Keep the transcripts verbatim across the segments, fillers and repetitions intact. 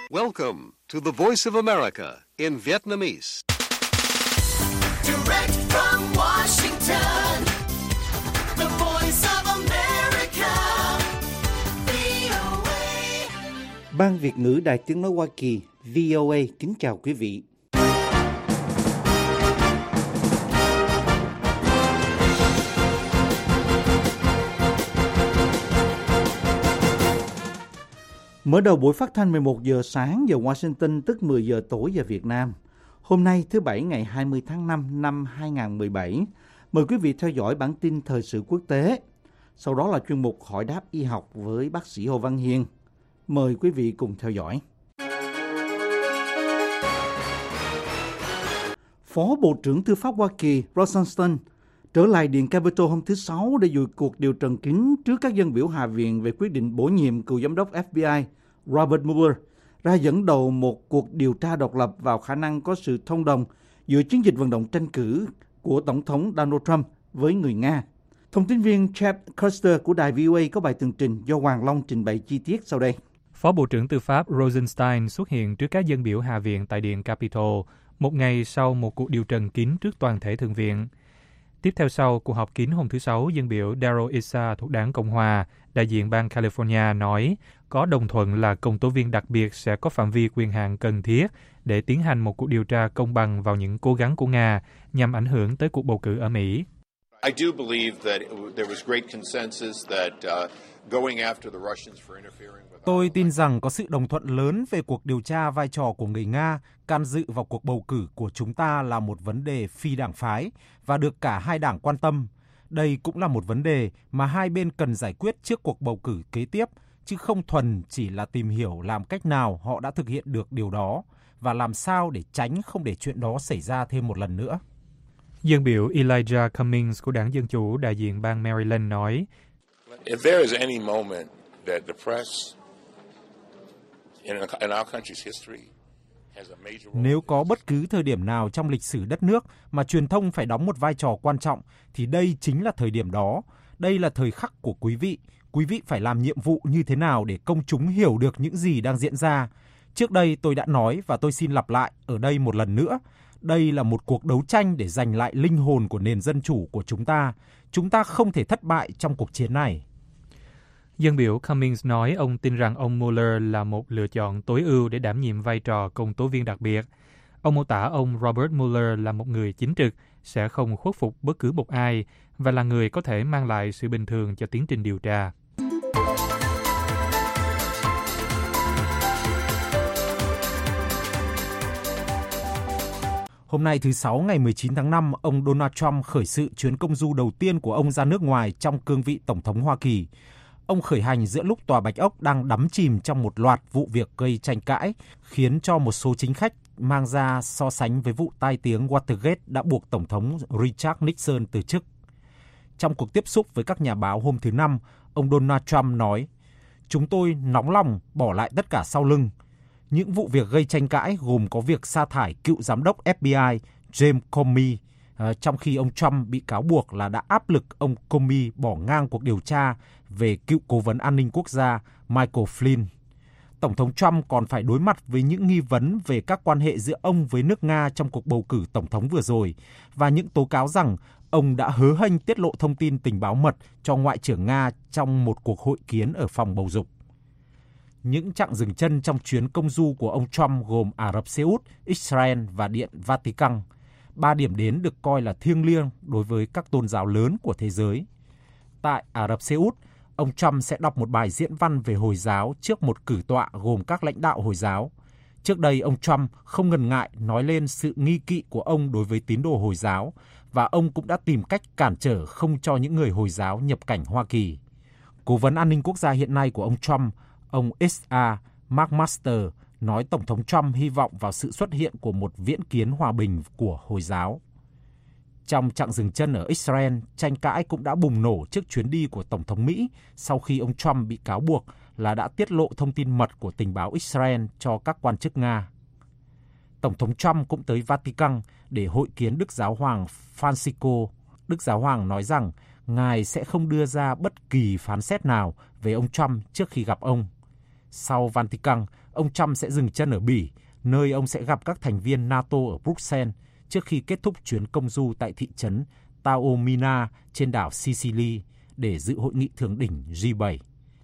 Welcome to the Voice of America in Vietnamese. Direct from Washington, the Voice of America, vê o a. Ban Việt ngữ Đài Tiếng nói Hoa Kỳ vê o a kính chào quý vị. Mở đầu buổi phát thanh mười một giờ sáng giờ Washington, tức mười giờ tối giờ Việt Nam. Hôm nay thứ Bảy ngày hai mươi tháng năm năm hai nghìn không trăm mười bảy. Mời quý vị theo dõi bản tin thời sự quốc tế. Sau đó là chuyên mục hỏi đáp y học với bác sĩ Hồ Văn Hiên. Mời quý vị cùng theo dõi. Phó Bộ trưởng Tư pháp Hoa Kỳ Rosenstein trở lại Điện Capitol hôm thứ Sáu để dự cuộc điều trần kín trước các dân biểu Hạ viện về quyết định bổ nhiệm cựu giám đốc ép bê i Robert Mueller ra dẫn đầu một cuộc điều tra độc lập vào khả năng có sự thông đồng giữa chiến dịch vận động tranh cử của Tổng thống Donald Trump với người Nga. Thông tin viên Chad Custer của đài vê o a có bài tường trình do Hoàng Long trình bày chi tiết sau đây. Phó Bộ trưởng Tư pháp Rosenstein xuất hiện trước các dân biểu Hạ viện tại Điện Capitol một ngày sau một cuộc điều trần kín trước toàn thể Thượng viện. Tiếp theo sau cuộc họp kín hôm thứ Sáu, dân biểu Darrell Issa thuộc đảng Cộng hòa, đại diện bang California nói có đồng thuận là công tố viên đặc biệt sẽ có phạm vi quyền hạn cần thiết để tiến hành một cuộc điều tra công bằng vào những cố gắng của Nga nhằm ảnh hưởng tới cuộc bầu cử ở Mỹ. I do believe that there was great consensus that uh, going after the Russians for interfering with. Tôi tin rằng có sự đồng thuận lớn về cuộc điều tra vai trò của người Nga can dự vào cuộc bầu cử của chúng ta là một vấn đề phi đảng phái và được cả hai đảng quan tâm. Đây cũng là một vấn đề mà hai bên cần giải quyết trước cuộc bầu cử kế tiếp, chứ không thuần chỉ là tìm hiểu làm cách nào họ đã thực hiện được điều đó và làm sao để tránh không để chuyện đó xảy ra thêm một lần nữa. Dân biểu Elijah Cummings của đảng Dân Chủ đại diện bang Maryland nói, If there is any moment that the press in, in our country's history has a major role. Nếu có bất cứ thời điểm nào trong lịch sử đất nước mà truyền thông phải đóng một vai trò quan trọng, thì đây chính là thời điểm đó. Đây là thời khắc của quý vị. Quý vị phải làm nhiệm vụ như thế nào để công chúng hiểu được những gì đang diễn ra. Trước đây tôi đã nói và tôi xin lặp lại ở đây một lần nữa. Đây là một cuộc đấu tranh để giành lại linh hồn của nền dân chủ của chúng ta. Chúng ta không thể thất bại trong cuộc chiến này. Dân biểu Cummings nói ông tin rằng ông Mueller là một lựa chọn tối ưu để đảm nhiệm vai trò công tố viên đặc biệt. Ông mô tả ông Robert Mueller là một người chính trực, sẽ không khuất phục bất cứ một ai và là người có thể mang lại sự bình thường cho tiến trình điều tra. Hôm nay thứ Sáu ngày mười chín tháng năm, ông Donald Trump khởi sự chuyến công du đầu tiên của ông ra nước ngoài trong cương vị Tổng thống Hoa Kỳ. Ông khởi hành giữa lúc Tòa Bạch Ốc đang đắm chìm trong một loạt vụ việc gây tranh cãi, khiến cho một số chính khách mang ra so sánh với vụ tai tiếng Watergate đã buộc Tổng thống Richard Nixon từ chức. Trong cuộc tiếp xúc với các nhà báo hôm thứ Năm, ông Donald Trump nói, chúng tôi nóng lòng bỏ lại tất cả sau lưng. Những vụ việc gây tranh cãi gồm có việc sa thải cựu giám đốc ép bê i James Comey, uh, trong khi ông Trump bị cáo buộc là đã áp lực ông Comey bỏ ngang cuộc điều tra về cựu cố vấn an ninh quốc gia Michael Flynn. Tổng thống Trump còn phải đối mặt với những nghi vấn về các quan hệ giữa ông với nước Nga trong cuộc bầu cử tổng thống vừa rồi và những tố cáo rằng ông đã hớ hênh tiết lộ thông tin tình báo mật cho Ngoại trưởng Nga trong một cuộc hội kiến ở phòng bầu dục. Những chặng dừng chân trong chuyến công du của ông Trump gồm Ả Rập Xê Út, Israel và Điện Vatican. Ba điểm đến được coi là thiêng liêng đối với các tôn giáo lớn của thế giới. Tại Ả Rập Xê Út, ông Trump sẽ đọc một bài diễn văn về Hồi giáo trước một cử tọa gồm các lãnh đạo Hồi giáo. Trước đây, ông Trump không ngần ngại nói lên sự nghi kỵ của ông đối với tín đồ Hồi giáo và ông cũng đã tìm cách cản trở không cho những người Hồi giáo nhập cảnh Hoa Kỳ. Cố vấn an ninh quốc gia hiện nay của ông Trump, ông ét a McMaster, nói Tổng thống Trump hy vọng vào sự xuất hiện của một viễn kiến hòa bình của Hồi giáo. Trong chặng dừng chân ở Israel, tranh cãi cũng đã bùng nổ trước chuyến đi của Tổng thống Mỹ sau khi ông Trump bị cáo buộc là đã tiết lộ thông tin mật của tình báo Israel cho các quan chức Nga. Tổng thống Trump cũng tới Vatican để hội kiến Đức Giáo hoàng Francisco. Đức Giáo hoàng nói rằng Ngài sẽ không đưa ra bất kỳ phán xét nào về ông Trump trước khi gặp ông. Sau Vatican, ông Trump sẽ dừng chân ở Bỉ, nơi ông sẽ gặp các thành viên NATO ở Bruxelles trước khi kết thúc chuyến công du tại thị trấn Taormina trên đảo Sicily để dự hội nghị thượng đỉnh G bảy.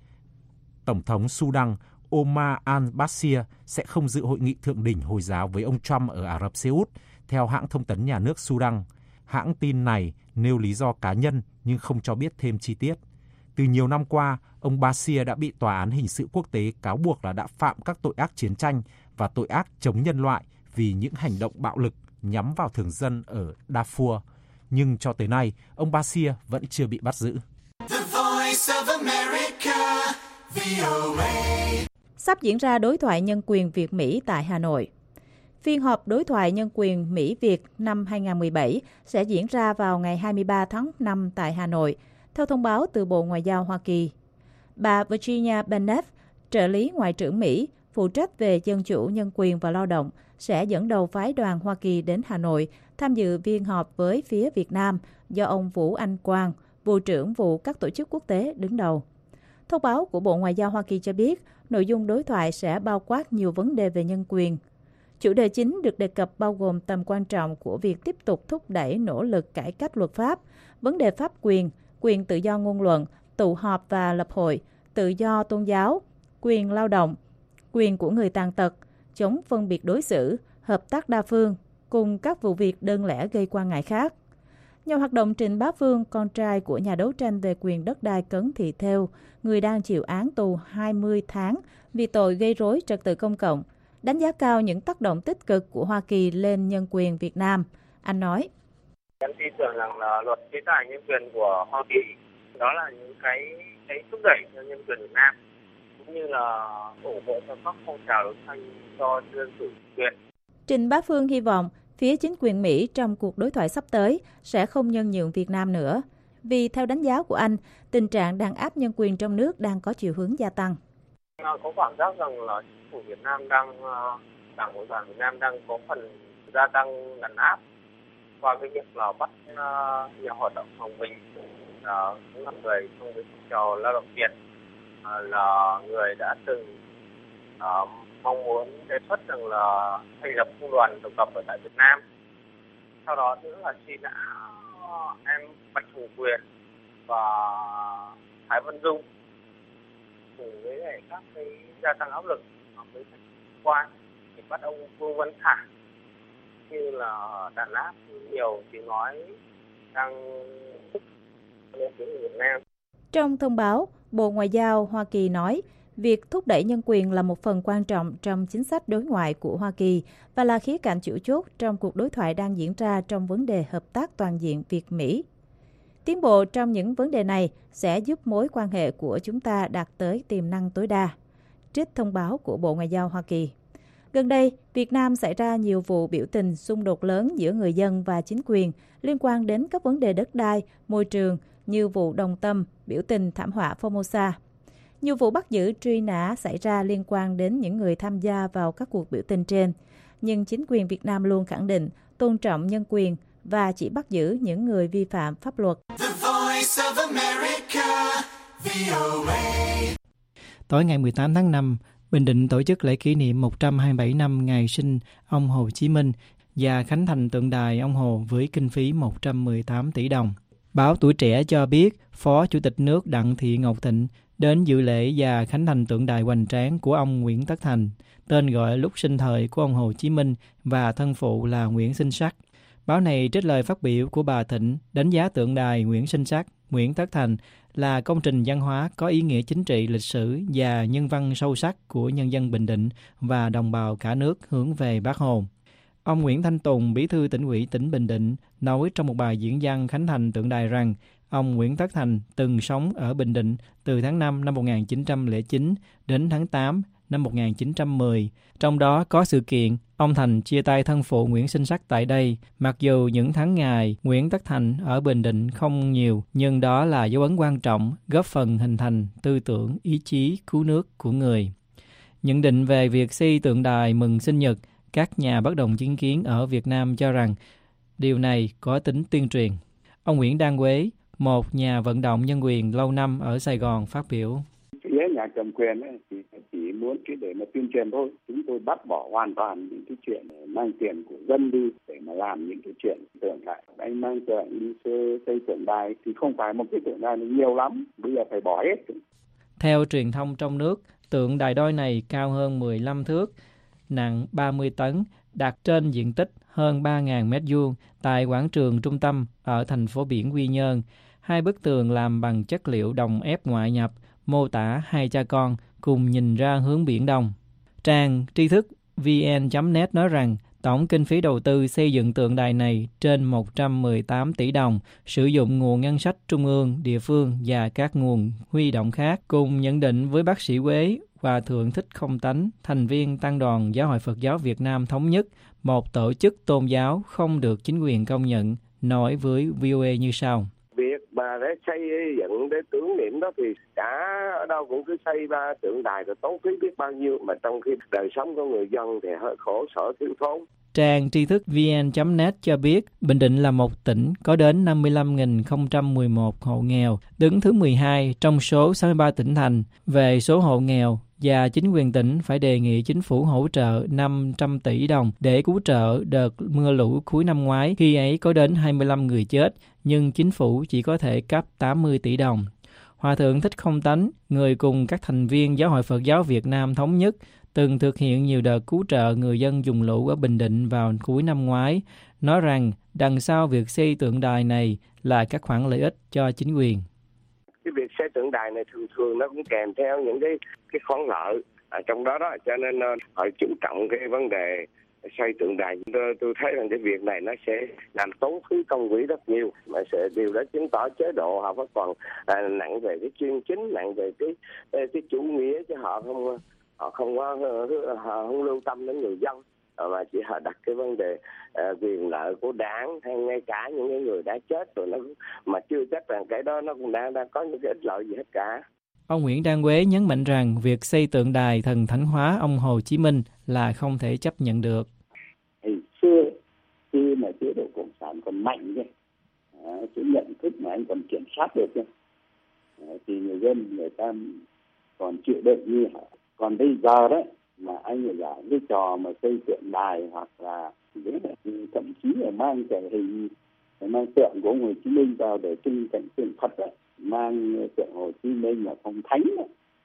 Tổng thống Sudan Omar al-Bashir sẽ không dự hội nghị thượng đỉnh Hồi giáo với ông Trump ở Ả Rập Xê Út, theo hãng thông tấn nhà nước Sudan. Hãng tin này nêu lý do cá nhân nhưng không cho biết thêm chi tiết. Từ nhiều năm qua, ông Bashir đã bị Tòa án Hình sự Quốc tế cáo buộc là đã phạm các tội ác chiến tranh và tội ác chống nhân loại vì những hành động bạo lực nhắm vào thường dân ở Darfur. Nhưng cho tới nay, ông Bashir vẫn chưa bị bắt giữ. The Voice of America, vê o a. Sắp diễn ra đối thoại nhân quyền Việt-Mỹ tại Hà Nội. Phiên họp đối thoại nhân quyền Mỹ-Việt năm hai không một bảy sẽ diễn ra vào ngày hai mươi ba tháng năm tại Hà Nội, theo thông báo từ Bộ Ngoại giao Hoa Kỳ. Bà Virginia Bennett, trợ lý Ngoại trưởng Mỹ, phụ trách về dân chủ, nhân quyền và lao động, sẽ dẫn đầu phái đoàn Hoa Kỳ đến Hà Nội tham dự phiên họp với phía Việt Nam do ông Vũ Anh Quang, Vụ trưởng Vụ các tổ chức quốc tế đứng đầu. Thông báo của Bộ Ngoại giao Hoa Kỳ cho biết, nội dung đối thoại sẽ bao quát nhiều vấn đề về nhân quyền. Chủ đề chính được đề cập bao gồm tầm quan trọng của việc tiếp tục thúc đẩy nỗ lực cải cách luật pháp, vấn đề pháp quyền, quyền tự do ngôn luận, tụ họp và lập hội, tự do tôn giáo, quyền lao động, quyền của người tàn tật, chống phân biệt đối xử, hợp tác đa phương, cùng các vụ việc đơn lẻ gây quan ngại khác. Nhà hoạt động Trịnh Bá Phương, con trai của nhà đấu tranh về quyền đất đai Cấn Thị Thêu, người đang chịu án tù hai mươi tháng vì tội gây rối trật tự công cộng, đánh giá cao những tác động tích cực của Hoa Kỳ lên nhân quyền Việt Nam. Anh nói: Em tin tưởng rằng là luật chế tài nhân quyền của Hoa Kỳ đó là những cái cái thúc đẩy cho nhân quyền Việt Nam, cũng như là ủng hộ cho các phong trào đấu tranh cho dân chủ quyền. Trịnh Bá Phương hy vọng phía chính quyền Mỹ trong cuộc đối thoại sắp tới sẽ không nhân nhượng Việt Nam nữa, vì theo đánh giá của anh, tình trạng đàn áp nhân quyền trong nước đang có chiều hướng gia tăng. Có cảm giác rằng là chính phủ Việt Nam đang, Đảng Cộng sản Việt Nam đang có phần gia tăng đàn áp qua cái việc là bắt uh, nhà hoạt động Hồng Bình, là cũng là người trong cái phong trào lao động Việt, uh, là người đã từng uh, mong muốn đề xuất rằng là thành lập công đoàn độc lập ở tại Việt Nam. Sau đó nữa là truy nã em Bạch Hồng Quyền và Thái Văn Dung, cùng với lại các cái gia tăng áp lực với quan thì bắt ông Vương Văn Thả, như là đàn áp nhiều tiếng nói đang lên tiếng Việt Nam. Trong thông báo, Bộ Ngoại giao Hoa Kỳ nói, việc thúc đẩy nhân quyền là một phần quan trọng trong chính sách đối ngoại của Hoa Kỳ và là khía cạnh chủ chốt trong cuộc đối thoại đang diễn ra trong vấn đề hợp tác toàn diện Việt-Mỹ. Tiến bộ trong những vấn đề này sẽ giúp mối quan hệ của chúng ta đạt tới tiềm năng tối đa, trích thông báo của Bộ Ngoại giao Hoa Kỳ. Gần đây, Việt Nam xảy ra nhiều vụ biểu tình xung đột lớn giữa người dân và chính quyền liên quan đến các vấn đề đất đai, môi trường như vụ Đồng Tâm, biểu tình thảm họa Formosa. Nhiều vụ bắt giữ truy nã xảy ra liên quan đến những người tham gia vào các cuộc biểu tình trên. Nhưng chính quyền Việt Nam luôn khẳng định tôn trọng nhân quyền và chỉ bắt giữ những người vi phạm pháp luật. The Voice of America, vê o a. Tối ngày mười tám tháng năm, Bình Định tổ chức lễ kỷ niệm một trăm hai mươi bảy năm ngày sinh ông Hồ Chí Minh và khánh thành tượng đài ông Hồ với kinh phí một trăm mười tám tỷ đồng. Báo Tuổi Trẻ cho biết, Phó Chủ tịch nước Đặng Thị Ngọc Thịnh đến dự lễ và khánh thành tượng đài hoành tráng của ông Nguyễn Tất Thành, tên gọi lúc sinh thời của ông Hồ Chí Minh và thân phụ là Nguyễn Sinh Sắc. Báo này trích lời phát biểu của bà Thịnh đánh giá tượng đài Nguyễn Sinh Sắc, Nguyễn Tất Thành là công trình văn hóa có ý nghĩa chính trị, lịch sử và nhân văn sâu sắc của nhân dân Bình Định và đồng bào cả nước hướng về Bác Hồ. Ông Nguyễn Thanh Tùng, Bí thư Tỉnh ủy tỉnh Bình Định, nói trong một bài diễn văn khánh thành tượng đài rằng ông Nguyễn Tất Thành từng sống ở Bình Định từ tháng năm năm một nghìn chín trăm lẻ chín đến tháng tám năm một nghìn chín trăm mười. Trong đó có sự kiện ông Thành chia tay thân phụ Nguyễn Sinh Sắc tại đây. Mặc dù những tháng ngày Nguyễn Tất Thành ở Bình Định không nhiều, nhưng đó là dấu ấn quan trọng góp phần hình thành tư tưởng, ý chí cứu nước của người. Nhận định về việc xây tượng đài mừng sinh nhật, các nhà bất đồng chính kiến ở Việt Nam cho rằng điều này có tính tuyên truyền. Ông Nguyễn Đan Quế, một nhà vận động nhân quyền lâu năm ở Sài Gòn phát biểu. Phía nhà cầm quyền ấy, thì chỉ muốn cái để mà tuyên truyền thôi. Chúng tôi bác bỏ hoàn toàn những cái chuyện mang tiền của dân đi để mà làm những cái chuyện tượng đài. Anh mang tượng đi xây tượng đài thì không phải một cái tượng đài nhiều lắm, bây giờ phải bỏ hết. Theo truyền thông trong nước, tượng đài đôi này cao hơn mười lăm thước, nặng ba mươi tấn, đặt trên diện tích hơn ba nghìn mét vuông tại quảng trường trung tâm ở thành phố biển Quy Nhơn. Hai bức tường làm bằng chất liệu đồng ép ngoại nhập, mô tả hai cha con cùng nhìn ra hướng Biển Đông. Trang tri thức vn chấm net nói rằng tổng kinh phí đầu tư xây dựng tượng đài này trên một trăm mười tám tỷ đồng, sử dụng nguồn ngân sách trung ương, địa phương và các nguồn huy động khác. Cùng nhận định với bác sĩ Quế, Hòa thượng Thích Không Tánh, thành viên Tăng đoàn Giáo hội Phật giáo Việt Nam Thống nhất, một tổ chức tôn giáo không được chính quyền công nhận, nói với vê o a như sau. Việc mà để xây dựng để tưởng niệm đó thì cả ở đâu cũng cứ xây ba tượng đài rồi tốn phí biết bao nhiêu, mà trong khi đời sống của người dân thì hơi khổ sở thiếu thốn. Trang tri thức vn chấm net cho biết Bình Định là một tỉnh có đến năm mươi lăm nghìn không trăm mười một hộ nghèo, đứng thứ mười hai trong số sáu mươi ba tỉnh thành về số hộ nghèo, và chính quyền tỉnh phải đề nghị chính phủ hỗ trợ năm trăm tỷ đồng để cứu trợ đợt mưa lũ cuối năm ngoái, khi ấy có đến hai mươi lăm người chết, nhưng chính phủ chỉ có thể cấp tám mươi tỷ đồng. Hòa thượng Thích Không Tánh, người cùng các thành viên Giáo hội Phật giáo Việt Nam Thống nhất, từng thực hiện nhiều đợt cứu trợ người dân vùng lũ ở Bình Định vào cuối năm ngoái, nói rằng đằng sau việc xây tượng đài này là các khoản lợi ích cho chính quyền. Cái việc xây tượng đài này thường thường nó cũng kèm theo những cái cái khoản lợi ở trong đó đó, cho nên uh, họ chú trọng cái vấn đề xây tượng đài. Tôi, tôi thấy rằng cái việc này nó sẽ làm tốn phí công quỹ rất nhiều, mà sẽ điều đó chứng tỏ chế độ họ vẫn còn à, nặng về cái chuyên chính, nặng về cái cái chủ nghĩa, chứ họ không họ không có họ không lưu tâm đến người dân, mà chỉ họ đặt cái vấn đề uh, quyền lợi của đảng, hay ngay cả những cái người đã chết rồi nó mà chưa chắc rằng cái đó nó cũng đang đang có những cái ích lợi gì hết cả. Ông Nguyễn Đan Quế nhấn mạnh rằng việc xây tượng đài thần thánh hóa ông Hồ Chí Minh là không thể chấp nhận được. Hồi xưa khi mà chế độ cộng sản còn mạnh nhé, à, cái nhận thức mà anh còn kiểm soát được nhé, à, thì người dân người ta còn chịu đựng như hả. Còn bây giờ đấy mà anh lại giả cái trò mà xây tượng đài hoặc là thậm chí là mang cái hình mang tượng của Hồ Chí Minh vào để trưng cảnh tượng Phật đấy, mang tượng Hồ Chí Minh là phong thánh đấy,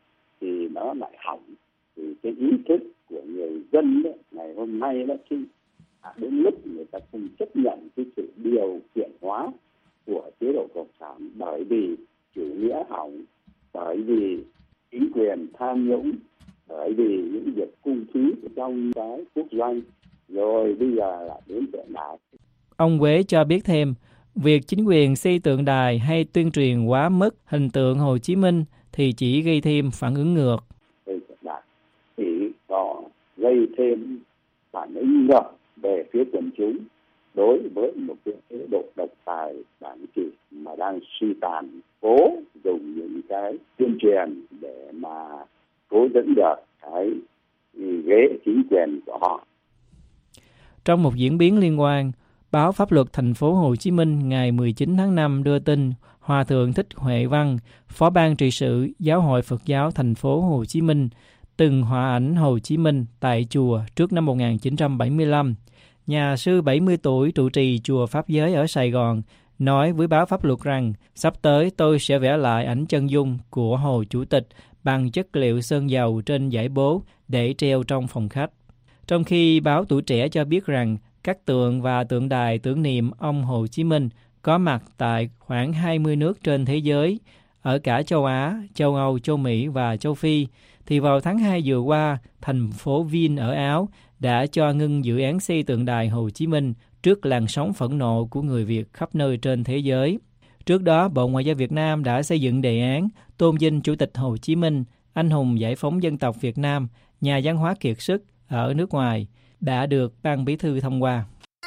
thì nó lại hỏng. Thì cái ý thức của người dân đấy, ngày hôm nay đó khi à, đến lúc người ta không chấp nhận cái sự điều kiện hóa của chế độ cộng sản, bởi vì chủ nghĩa hỏng, bởi vì chính quyền tham nhũng, bởi vì những việc cung phí trong cái quốc doanh, rồi bây giờ là đến tượng đài. Ông Quế cho biết thêm, việc chính quyền xây tượng đài hay tuyên truyền quá mức hình tượng Hồ Chí Minh thì chỉ gây thêm phản ứng ngược. Xây tượng đài thì có gây thêm phản ứng ngược về phía quần chúng đối với một cái chế độ độc tài đảng trị mà đang suy tàn, cố dùng những cái tuyên truyền để mà cố dẫn được cái ghế chính quyền của họ. Trong một diễn biến liên quan, báo Pháp luật thành phố Hồ Chí Minh ngày mười chín tháng năm đưa tin Hòa thượng Thích Huệ Văn, Phó ban trị sự Giáo hội Phật giáo thành phố Hồ Chí Minh, từng hòa ảnh Hồ Chí Minh tại chùa trước năm một nghìn chín trăm bảy mươi lăm. Nhà sư bảy mươi tuổi trụ trì chùa Pháp Giới ở Sài Gòn nói với báo Pháp luật rằng sắp tới tôi sẽ vẽ lại ảnh chân dung của Hồ Chủ tịch bằng chất liệu sơn dầu trên giải bố để treo trong phòng khách. Trong khi báo Tuổi Trẻ cho biết rằng các tượng và tượng đài tưởng niệm ông Hồ Chí Minh có mặt tại khoảng hai mươi nước trên thế giới, ở cả châu Á, châu Âu, châu Mỹ và châu Phi, thì vào tháng hai vừa qua, thành phố Vinh ở Áo đã cho ngưng dự án xây tượng đài Hồ Chí Minh trước làn sóng phẫn nộ của người Việt khắp nơi trên thế giới. Trước đó, Bộ Ngoại giao Việt Nam đã xây dựng đề án tôn vinh Chủ tịch Hồ Chí Minh, anh hùng giải phóng dân tộc Việt Nam, nhà văn hóa kiệt xuất ở nước ngoài, đã được Ban Bí thư thông qua.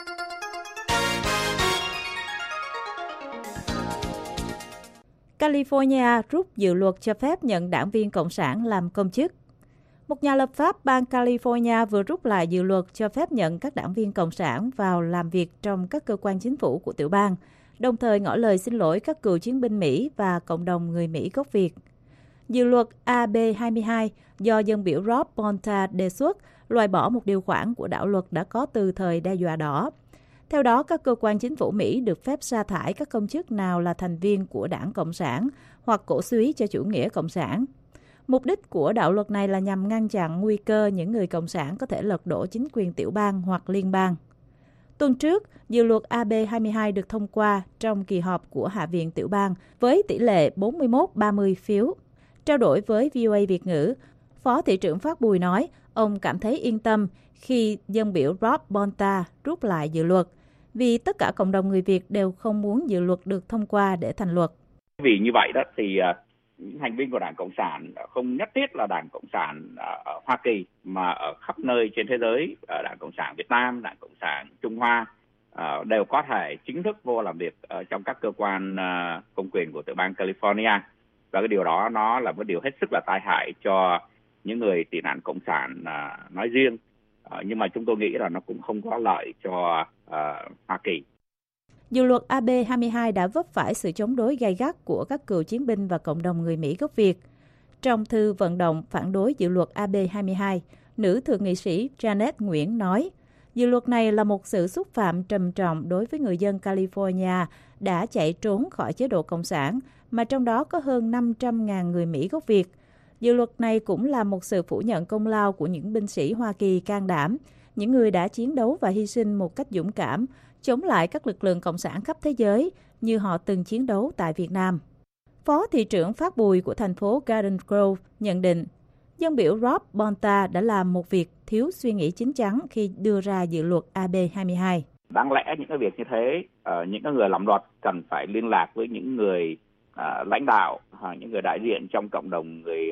California rút dự luật cho phép nhận đảng viên Cộng sản làm công chức. Một nhà lập pháp bang California vừa rút lại dự luật cho phép nhận các đảng viên Cộng sản vào làm việc trong các cơ quan chính phủ của tiểu bang, đồng thời ngỏ lời xin lỗi các cựu chiến binh Mỹ và cộng đồng người Mỹ gốc Việt. Dự luật A B hai mươi hai do dân biểu Rob Bonta đề xuất loại bỏ một điều khoản của đạo luật đã có từ thời đe dọa đỏ. Theo đó, các cơ quan chính phủ Mỹ được phép sa thải các công chức nào là thành viên của Đảng Cộng sản hoặc cổ súy cho chủ nghĩa cộng sản. Mục đích của đạo luật này là nhằm ngăn chặn nguy cơ những người cộng sản có thể lật đổ chính quyền tiểu bang hoặc liên bang. Tuần trước, dự luật A B hai mươi hai được thông qua trong kỳ họp của Hạ viện tiểu bang với tỷ lệ bốn mươi mốt ba mươi phiếu. Trao đổi với vê o a Việt ngữ, Phó thị trưởng Phát Bùi nói ông cảm thấy yên tâm khi dân biểu Rob Bonta rút lại dự luật, vì tất cả cộng đồng người Việt đều không muốn dự luật được thông qua để thành luật. Vì như vậy đó thì những thành viên của Đảng Cộng sản không nhất thiết là Đảng Cộng sản ở Hoa Kỳ mà ở khắp nơi trên thế giới, Đảng Cộng sản Việt Nam, Đảng Cộng sản Trung Hoa đều có thể chính thức vô làm việc trong các cơ quan công quyền của tiểu bang California. Và cái điều đó nó là một điều hết sức là tai hại cho những người tị nạn cộng sản nói riêng. Nhưng mà chúng tôi nghĩ là nó cũng không có lợi cho Hoa Kỳ. Dự luật A B hai mươi hai đã vấp phải sự chống đối gay gắt của các cựu chiến binh và cộng đồng người Mỹ gốc Việt. Trong thư vận động phản đối dự luật A B hai mươi hai, nữ thượng nghị sĩ Janet Nguyễn nói, dự luật này là một sự xúc phạm trầm trọng đối với người dân California đã chạy trốn khỏi chế độ cộng sản, mà trong đó có hơn năm trăm nghìn người Mỹ gốc Việt. Dự luật này cũng là một sự phủ nhận công lao của những binh sĩ Hoa Kỳ can đảm, những người đã chiến đấu và hy sinh một cách dũng cảm, chống lại các lực lượng cộng sản khắp thế giới như họ từng chiến đấu tại Việt Nam. Phó thị trưởng Phát Bùi của thành phố Garden Grove nhận định, dân biểu Rob Bonta đã làm một việc thiếu suy nghĩ chín chắn khi đưa ra dự luật A B hai mươi hai. Đáng lẽ những cái việc như thế, những người làm luật cần phải liên lạc với những người lãnh đạo, những người đại diện trong cộng đồng người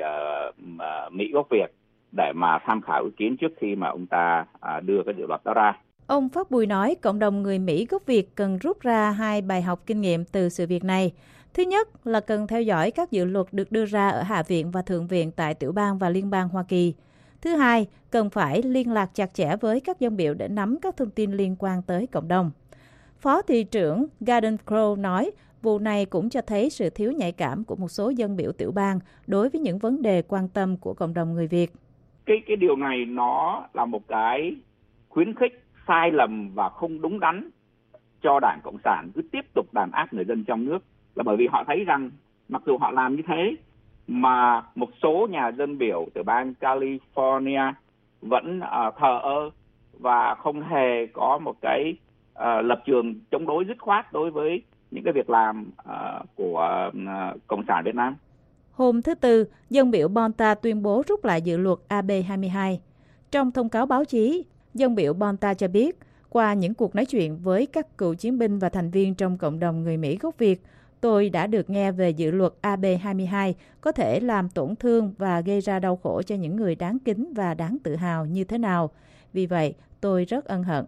Mỹ gốc Việt để mà tham khảo ý kiến trước khi mà ông ta đưa cái dự luật đó ra. Ông Phát Bùi nói cộng đồng người Mỹ gốc Việt cần rút ra hai bài học kinh nghiệm từ sự việc này. Thứ nhất là cần theo dõi các dự luật được đưa ra ở Hạ viện và Thượng viện tại tiểu bang và liên bang Hoa Kỳ. Thứ hai, cần phải liên lạc chặt chẽ với các dân biểu để nắm các thông tin liên quan tới cộng đồng. Phó thị trưởng Garden Grove nói, vụ này cũng cho thấy sự thiếu nhạy cảm của một số dân biểu tiểu bang đối với những vấn đề quan tâm của cộng đồng người Việt. Cái cái điều này nó là một cái khuyến khích sai lầm và không đúng đắn cho Đảng Cộng sản cứ tiếp tục đàn áp người dân trong nước, là bởi vì họ thấy rằng mặc dù họ làm như thế mà một số nhà dân biểu từ bang California vẫn uh, thờ ơ và không hề có một cái uh, lập trường chống đối dứt khoát đối với những cái việc làm uh, của uh, Cộng sản Việt Nam. Hôm thứ Tư, dân biểu Bonta tuyên bố rút lại dự luật A B hai mươi hai. Trong thông cáo báo chí, dân biểu Bonta cho biết, qua những cuộc nói chuyện với các cựu chiến binh và thành viên trong cộng đồng người Mỹ gốc Việt, tôi đã được nghe về dự luật A B hai mươi hai có thể làm tổn thương và gây ra đau khổ cho những người đáng kính và đáng tự hào như thế nào. Vì vậy, tôi rất ân hận.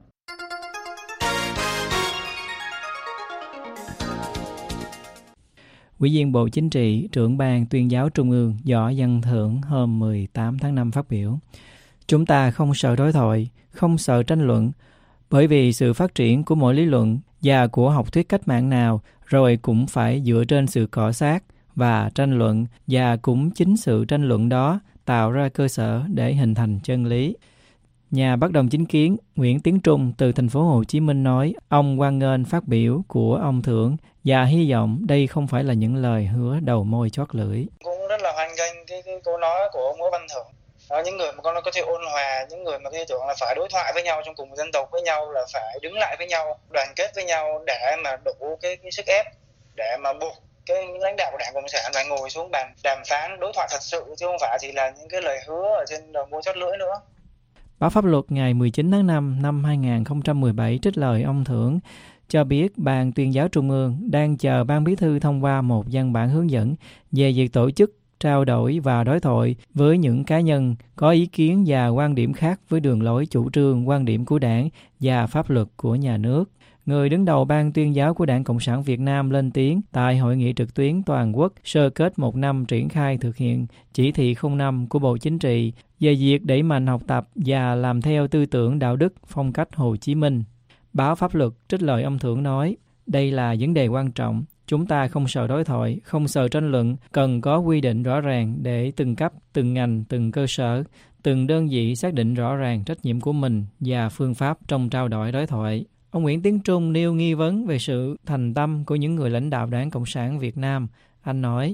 Ủy viên Bộ Chính trị, trưởng Ban Tuyên giáo Trung ương Võ Văn Thưởng hôm mười tám tháng năm phát biểu, chúng ta không sợ đối thoại, không sợ tranh luận, bởi vì sự phát triển của mỗi lý luận và của học thuyết cách mạng nào rồi cũng phải dựa trên sự cọ xát và tranh luận, và cũng chính sự tranh luận đó tạo ra cơ sở để hình thành chân lý. Nhà bất đồng chính kiến Nguyễn Tiến Trung từ thành phố Hồ Chí Minh nói ông hoan nghênh phát biểu của ông Thưởng và hy vọng đây không phải là những lời hứa đầu môi chót lưỡi. Cũng rất là hoan nghênh cái, cái câu nói của ông Nguyễn Văn Thưởng. Đó, những người mà con nói có thể ôn hòa, những người mà tư tưởng là phải đối thoại với nhau trong cùng một dân tộc với nhau, là phải đứng lại với nhau, đoàn kết với nhau để mà đủ cái, cái sức ép để mà buộc cái những lãnh đạo của Đảng Cộng sản phải ngồi xuống bàn đàm phán đối thoại thật sự, chứ không phải chỉ là những cái lời hứa ở trên đầu môi chót lưỡi nữa. Báo Pháp luật ngày mười chín tháng năm năm hai nghìn không trăm mười bảy trích lời ông Thưởng cho biết Ban Tuyên giáo Trung ương đang chờ Ban Bí thư thông qua một văn bản hướng dẫn về việc tổ chức trao đổi và đối thoại với những cá nhân có ý kiến và quan điểm khác với đường lối chủ trương, quan điểm của Đảng và pháp luật của nhà nước. Người đứng đầu Ban Tuyên giáo của Đảng Cộng sản Việt Nam lên tiếng tại Hội nghị trực tuyến toàn quốc sơ kết một năm triển khai thực hiện chỉ thị không năm của Bộ Chính trị về việc đẩy mạnh học tập và làm theo tư tưởng đạo đức phong cách Hồ Chí Minh. Báo Pháp luật trích lời ông Thưởng nói, đây là vấn đề quan trọng. Chúng ta không sợ đối thoại, không sợ tranh luận, cần có quy định rõ ràng để từng cấp, từng ngành, từng cơ sở, từng đơn vị xác định rõ ràng trách nhiệm của mình và phương pháp trong trao đổi đối thoại. Ông Nguyễn Tiến Trung nêu nghi vấn về sự thành tâm của những người lãnh đạo Đảng Cộng sản Việt Nam. Anh nói,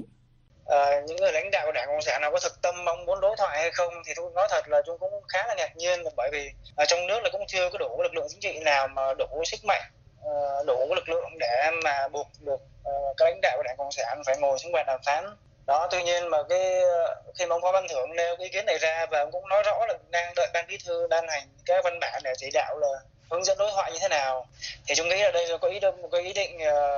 À, những người lãnh đạo của Đảng Cộng sản nào có thực tâm mong muốn đối thoại hay không thì tôi nói thật là chúng cũng khá là ngạc nhiên, bởi vì ở trong nước là cũng chưa có đủ lực lượng chính trị nào mà đủ sức mạnh, đủ lực lượng để mà buộc được các lãnh đạo của Đảng Cộng sản phải ngồi xuống bàn đàm phán. Đó, tuy nhiên mà cái khi mà ông Võ Văn Thưởng nêu cái ý kiến này ra và ông cũng nói rõ là đang đợi ban bí thư ban hành các văn bản để chỉ đạo là hướng dẫn đối thoại như thế nào, thì chúng nghĩ là đây là có ý một cái ý định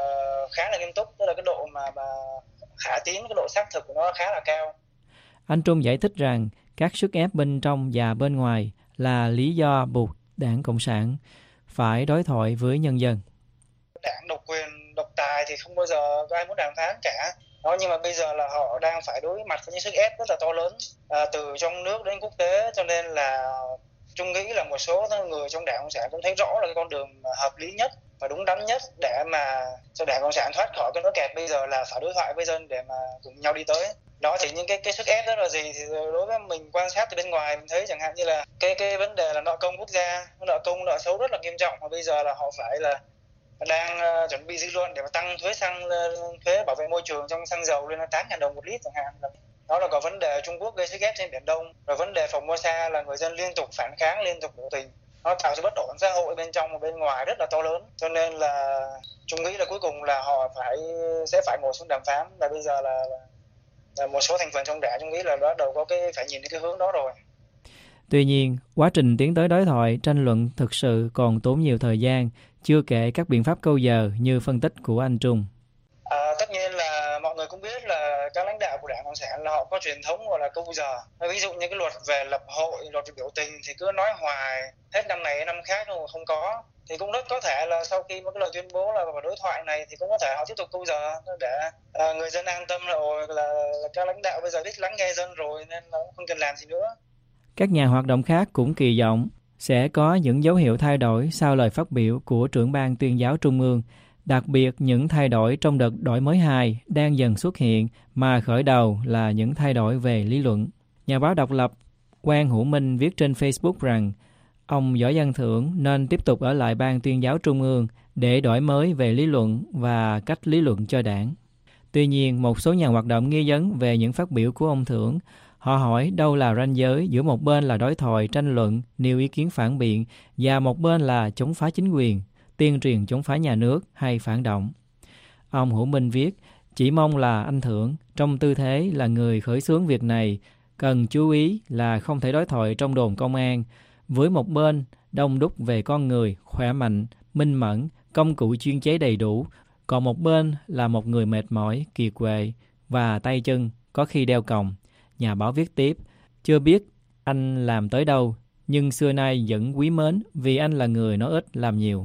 khá là nghiêm túc, tức là cái độ mà, mà khả tín, cái độ xác thực của nó khá là cao. Anh Trung giải thích rằng các sức ép bên trong và bên ngoài là lý do buộc Đảng Cộng sản phải đối thoại với nhân dân. Đảng độc quyền, độc tài thì không bao giờ có ai muốn đàm phán cả. Đó, nhưng mà bây giờ là họ đang phải đối mặt với những sức ép rất là to lớn, à, từ trong nước đến quốc tế, cho nên là Trung nghĩ là một số người trong Đảng Cộng sản cũng thấy rõ là cái con đường hợp lý nhất và đúng đắn nhất để mà cho Đảng Cộng sản thoát khỏi cái nỗi kẹt bây giờ là phải đối thoại với dân để mà cùng nhau đi tới. Đó thì những cái cái sức ép đó là gì, thì đối với mình quan sát từ bên ngoài mình thấy chẳng hạn như là cái cái vấn đề là nợ công quốc gia, nợ công nợ xấu rất là nghiêm trọng, và bây giờ là họ phải là đang uh, chuẩn bị dư luận để mà tăng thuế xăng, uh, thuế bảo vệ môi trường trong xăng dầu lên tám nghìn đồng một lít chẳng hạn. Đó là có vấn đề Trung Quốc gây sức ép trên Biển Đông, rồi vấn đề Formosa là người dân liên tục phản kháng, liên tục biểu tình, nó tạo ra bất ổn xã hội bên trong và bên ngoài rất là to lớn, cho nên là Trung nghĩ là cuối cùng là họ phải sẽ phải ngồi xuống đàm phán, và bây giờ là, là, là một số thành phần trong Đảng Trung nghĩ là bắt đầu có cái phải nhìn đến cái hướng đó rồi. Tuy nhiên, quá trình tiến tới đối thoại, tranh luận thực sự còn tốn nhiều thời gian, chưa kể các biện pháp câu giờ như phân tích của anh Trung. À, tất nhiên là mọi người cũng biết là các lãnh đạo của Đảng Cộng sản là họ có truyền thống gọi là câu giờ. Ví dụ như cái luật về lập hội, luật về biểu tình thì cứ nói hoài, hết năm này năm khác nhưng mà không có. Thì cũng rất có thể là sau khi một cái lời tuyên bố là vào đối thoại này thì cũng có thể họ tiếp tục câu giờ để à, người dân an tâm là, là, là các lãnh đạo bây giờ biết lắng nghe dân rồi nên là không cần làm gì nữa. Các nhà hoạt động khác cũng kỳ vọng sẽ có những dấu hiệu thay đổi sau lời phát biểu của trưởng ban tuyên giáo Trung ương, đặc biệt những thay đổi trong đợt đổi mới hai đang dần xuất hiện mà khởi đầu là những thay đổi về lý luận. Nhà báo độc lập Quang Hữu Minh viết trên Facebook rằng ông Võ Văn Thưởng nên tiếp tục ở lại ban tuyên giáo Trung ương để đổi mới về lý luận và cách lý luận cho Đảng. Tuy nhiên, một số nhà hoạt động nghi vấn về những phát biểu của ông Thưởng. Họ hỏi đâu là ranh giới giữa một bên là đối thoại, tranh luận, nêu ý kiến phản biện và một bên là chống phá chính quyền, tuyên truyền chống phá nhà nước hay phản động. Ông Hữu Minh viết, chỉ mong là anh Thưởng, trong tư thế là người khởi xướng việc này, cần chú ý là không thể đối thoại trong đồn công an, với một bên đông đúc về con người, khỏe mạnh, minh mẫn, công cụ chuyên chế đầy đủ, còn một bên là một người mệt mỏi, kiệt quệ và tay chân có khi đeo còng. Nhà báo viết tiếp, chưa biết anh làm tới đâu, nhưng xưa nay vẫn quý mến vì anh là người nói ít làm nhiều.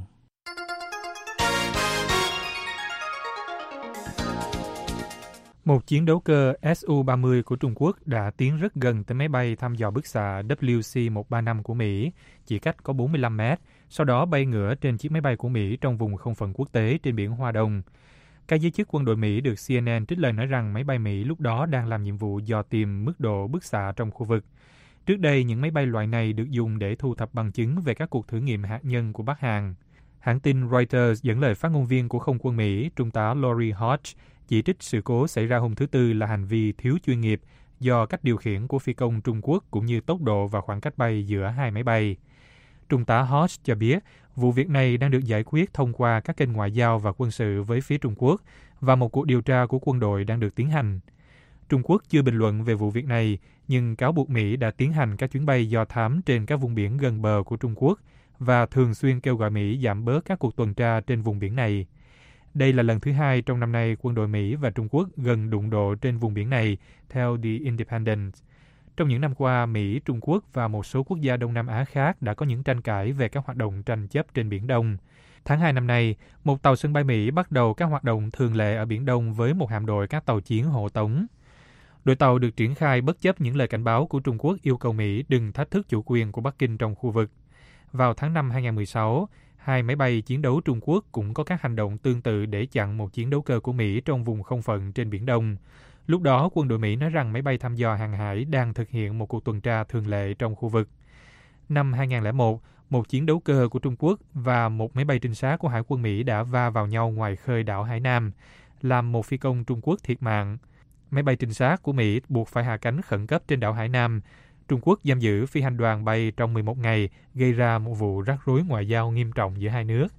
Một chiến đấu cơ S U ba mươi của Trung Quốc đã tiến rất gần tới máy bay thăm dò bức xạ W C một ba năm của Mỹ, chỉ cách có bốn mươi lăm mét, sau đó bay ngửa trên chiếc máy bay của Mỹ trong vùng không phận quốc tế trên biển Hoa Đông. Các giới chức quân đội Mỹ được C N N trích lời nói rằng máy bay Mỹ lúc đó đang làm nhiệm vụ dò tìm mức độ bức xạ trong khu vực. Trước đây, những máy bay loại này được dùng để thu thập bằng chứng về các cuộc thử nghiệm hạt nhân của Bắc Hàn. Hãng tin Reuters dẫn lời phát ngôn viên của Không quân Mỹ, Trung tá Lori Hodge, chỉ trích sự cố xảy ra hôm thứ Tư là hành vi thiếu chuyên nghiệp do cách điều khiển của phi công Trung Quốc cũng như tốc độ và khoảng cách bay giữa hai máy bay. Trung tá Hodge cho biết vụ việc này đang được giải quyết thông qua các kênh ngoại giao và quân sự với phía Trung Quốc và một cuộc điều tra của quân đội đang được tiến hành. Trung Quốc chưa bình luận về vụ việc này, nhưng cáo buộc Mỹ đã tiến hành các chuyến bay do thám trên các vùng biển gần bờ của Trung Quốc và thường xuyên kêu gọi Mỹ giảm bớt các cuộc tuần tra trên vùng biển này. Đây là lần thứ hai trong năm nay quân đội Mỹ và Trung Quốc gần đụng độ trên vùng biển này, theo The Independent. Trong những năm qua, Mỹ, Trung Quốc và một số quốc gia Đông Nam Á khác đã có những tranh cãi về các hoạt động tranh chấp trên Biển Đông. Tháng hai năm nay, một tàu sân bay Mỹ bắt đầu các hoạt động thường lệ ở Biển Đông với một hạm đội các tàu chiến hộ tống. Đội tàu được triển khai bất chấp những lời cảnh báo của Trung Quốc yêu cầu Mỹ đừng thách thức chủ quyền của Bắc Kinh trong khu vực. Vào tháng năm hai nghìn không trăm mười sáu, hai máy bay chiến đấu Trung Quốc cũng có các hành động tương tự để chặn một chiến đấu cơ của Mỹ trong vùng không phận trên Biển Đông. Lúc đó, quân đội Mỹ nói rằng máy bay thăm dò hàng hải đang thực hiện một cuộc tuần tra thường lệ trong khu vực. Năm hai nghìn không trăm lẻ một, một chiến đấu cơ của Trung Quốc và một máy bay trinh sát của Hải quân Mỹ đã va vào nhau ngoài khơi đảo Hải Nam, làm một phi công Trung Quốc thiệt mạng. Máy bay trinh sát của Mỹ buộc phải hạ cánh khẩn cấp trên đảo Hải Nam. Trung Quốc giam giữ phi hành đoàn bay trong mười một ngày, gây ra một vụ rắc rối ngoại giao nghiêm trọng giữa hai nước.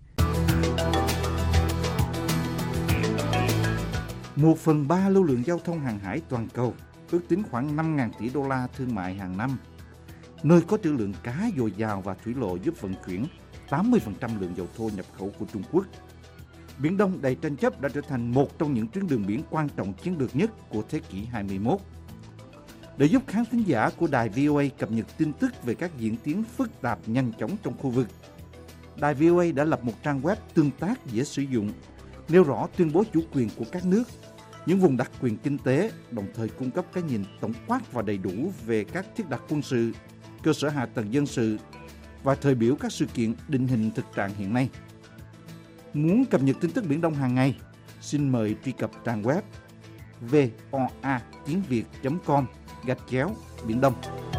Một phần ba lưu lượng giao thông hàng hải toàn cầu, ước tính khoảng năm nghìn tỷ đô la thương mại hàng năm. Nơi có trữ lượng cá dồi dào và thủy lộ giúp vận chuyển tám mươi phần trăm lượng dầu thô nhập khẩu của Trung Quốc. Biển Đông đầy tranh chấp đã trở thành một trong những tuyến đường biển quan trọng chiến lược nhất của thế kỷ hai mươi mốt. Để giúp khán thính giả của đài vê o a cập nhật tin tức về các diễn tiến phức tạp nhanh chóng trong khu vực, đài vê o a đã lập một trang web tương tác dễ sử dụng, nêu rõ tuyên bố chủ quyền của các nước, những vùng đặc quyền kinh tế, đồng thời cung cấp cái nhìn tổng quát và đầy đủ về các thiết đặt quân sự, cơ sở hạ tầng dân sự và thời biểu các sự kiện định hình thực trạng hiện nay. Muốn cập nhật tin tức Biển Đông hàng ngày, xin mời truy cập trang web voa tiếng việt chấm com gạch chéo Biển Đông.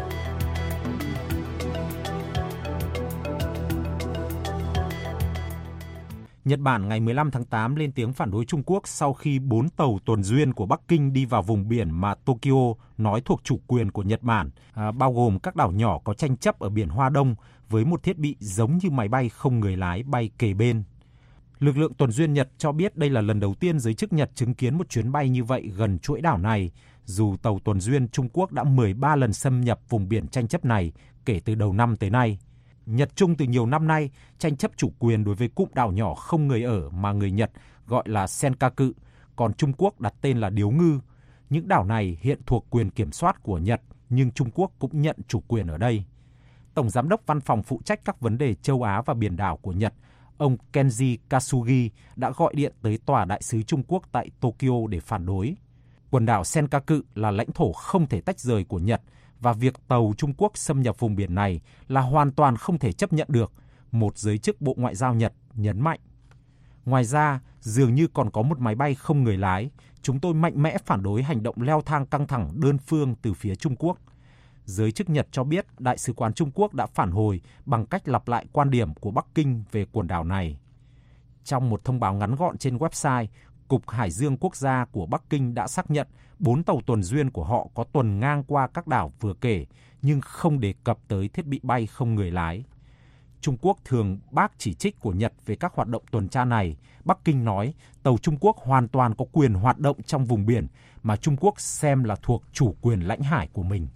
Nhật Bản ngày mười lăm tháng tám lên tiếng phản đối Trung Quốc sau khi bốn tàu tuần duyên của Bắc Kinh đi vào vùng biển mà Tokyo nói thuộc chủ quyền của Nhật Bản, à, bao gồm các đảo nhỏ có tranh chấp ở biển Hoa Đông với một thiết bị giống như máy bay không người lái bay kề bên. Lực lượng tuần duyên Nhật cho biết đây là lần đầu tiên giới chức Nhật chứng kiến một chuyến bay như vậy gần chuỗi đảo này, dù tàu tuần duyên Trung Quốc đã mười ba lần xâm nhập vùng biển tranh chấp này kể từ đầu năm tới nay. Nhật Trung từ nhiều năm nay tranh chấp chủ quyền đối với cụm đảo nhỏ không người ở mà người Nhật gọi là Senkaku, còn Trung Quốc đặt tên là Điếu Ngư. Những đảo này hiện thuộc quyền kiểm soát của Nhật, nhưng Trung Quốc cũng nhận chủ quyền ở đây. Tổng Giám đốc Văn phòng phụ trách các vấn đề châu Á và biển đảo của Nhật, ông Kenji Kasugi đã gọi điện tới Tòa đại sứ Trung Quốc tại Tokyo để phản đối. Quần đảo Senkaku là lãnh thổ không thể tách rời của Nhật, và việc tàu Trung Quốc xâm nhập vùng biển này là hoàn toàn không thể chấp nhận được, một giới chức Bộ Ngoại giao Nhật nhấn mạnh. Ngoài ra, dường như còn có một máy bay không người lái. Chúng tôi mạnh mẽ phản đối hành động leo thang căng thẳng đơn phương từ phía Trung Quốc. Giới chức Nhật cho biết Đại sứ quán Trung Quốc đã phản hồi bằng cách lặp lại quan điểm của Bắc Kinh về quần đảo này. Trong một thông báo ngắn gọn trên website, Cục Hải dương Quốc gia của Bắc Kinh đã xác nhận bốn tàu tuần duyên của họ có tuần ngang qua các đảo vừa kể, nhưng không đề cập tới thiết bị bay không người lái. Trung Quốc thường bác chỉ trích của Nhật về các hoạt động tuần tra này. Bắc Kinh nói tàu Trung Quốc hoàn toàn có quyền hoạt động trong vùng biển mà Trung Quốc xem là thuộc chủ quyền lãnh hải của mình.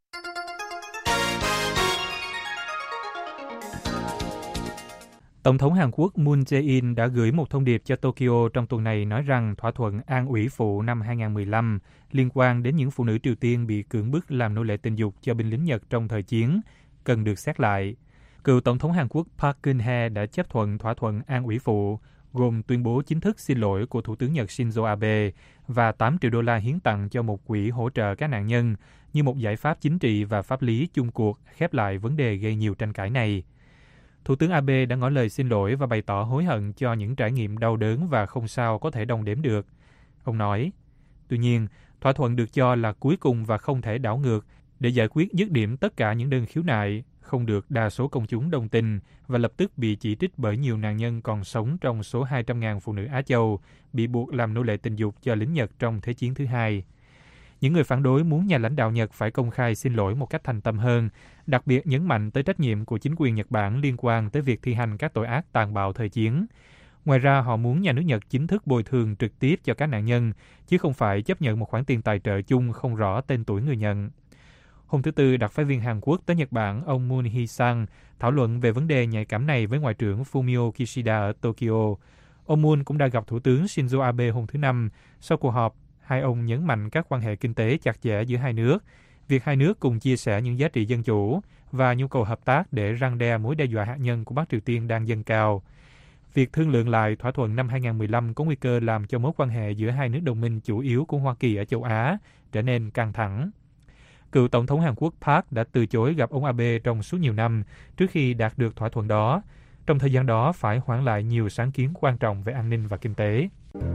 Tổng thống Hàn Quốc Moon Jae-in đã gửi một thông điệp cho Tokyo trong tuần này nói rằng thỏa thuận An Ủy Phụ năm hai nghìn không trăm mười lăm liên quan đến những phụ nữ Triều Tiên bị cưỡng bức làm nô lệ tình dục cho binh lính Nhật trong thời chiến cần được xét lại. Cựu Tổng thống Hàn Quốc Park Geun-hye đã chấp thuận thỏa thuận An Ủy Phụ, gồm tuyên bố chính thức xin lỗi của Thủ tướng Nhật Shinzo Abe và tám triệu đô la hiến tặng cho một quỹ hỗ trợ các nạn nhân như một giải pháp chính trị và pháp lý chung cuộc khép lại vấn đề gây nhiều tranh cãi này. Thủ tướng Abe đã ngỏ lời xin lỗi và bày tỏ hối hận cho những trải nghiệm đau đớn và không sao có thể đong đếm được. Ông nói, tuy nhiên, thỏa thuận được cho là cuối cùng và không thể đảo ngược để giải quyết dứt điểm tất cả những đơn khiếu nại, không được đa số công chúng đồng tình và lập tức bị chỉ trích bởi nhiều nạn nhân còn sống trong số hai trăm nghìn phụ nữ Á Châu bị buộc làm nô lệ tình dục cho lính Nhật trong Thế chiến thứ hai. Những người phản đối muốn nhà lãnh đạo Nhật phải công khai xin lỗi một cách thành tâm hơn, đặc biệt nhấn mạnh tới trách nhiệm của chính quyền Nhật Bản liên quan tới việc thi hành các tội ác tàn bạo thời chiến. Ngoài ra, họ muốn nhà nước Nhật chính thức bồi thường trực tiếp cho các nạn nhân, chứ không phải chấp nhận một khoản tiền tài trợ chung không rõ tên tuổi người nhận. Hôm thứ Tư, đặc phái viên Hàn Quốc tới Nhật Bản, ông Moon Hee-sang, thảo luận về vấn đề nhạy cảm này với Ngoại trưởng Fumio Kishida ở Tokyo. Ông Moon cũng đã gặp Thủ tướng Shinzo Abe hôm thứ Năm. Sau cuộc họp, hai ông nhấn mạnh các quan hệ kinh tế chặt chẽ giữa hai nước, việc hai nước cùng chia sẻ những giá trị dân chủ và nhu cầu hợp tác để răn đe mối đe dọa hạt nhân của Bắc Triều Tiên đang dâng cao. Việc thương lượng lại thỏa thuận năm hai nghìn không trăm mười lăm có nguy cơ làm cho mối quan hệ giữa hai nước đồng minh chủ yếu của Hoa Kỳ ở châu Á trở nên căng thẳng. Cựu Tổng thống Hàn Quốc Park đã từ chối gặp ông Abe trong suốt nhiều năm trước khi đạt được thỏa thuận đó. trong thời gian đó phải hoãn lại nhiều sáng kiến quan trọng về an ninh và kinh tế.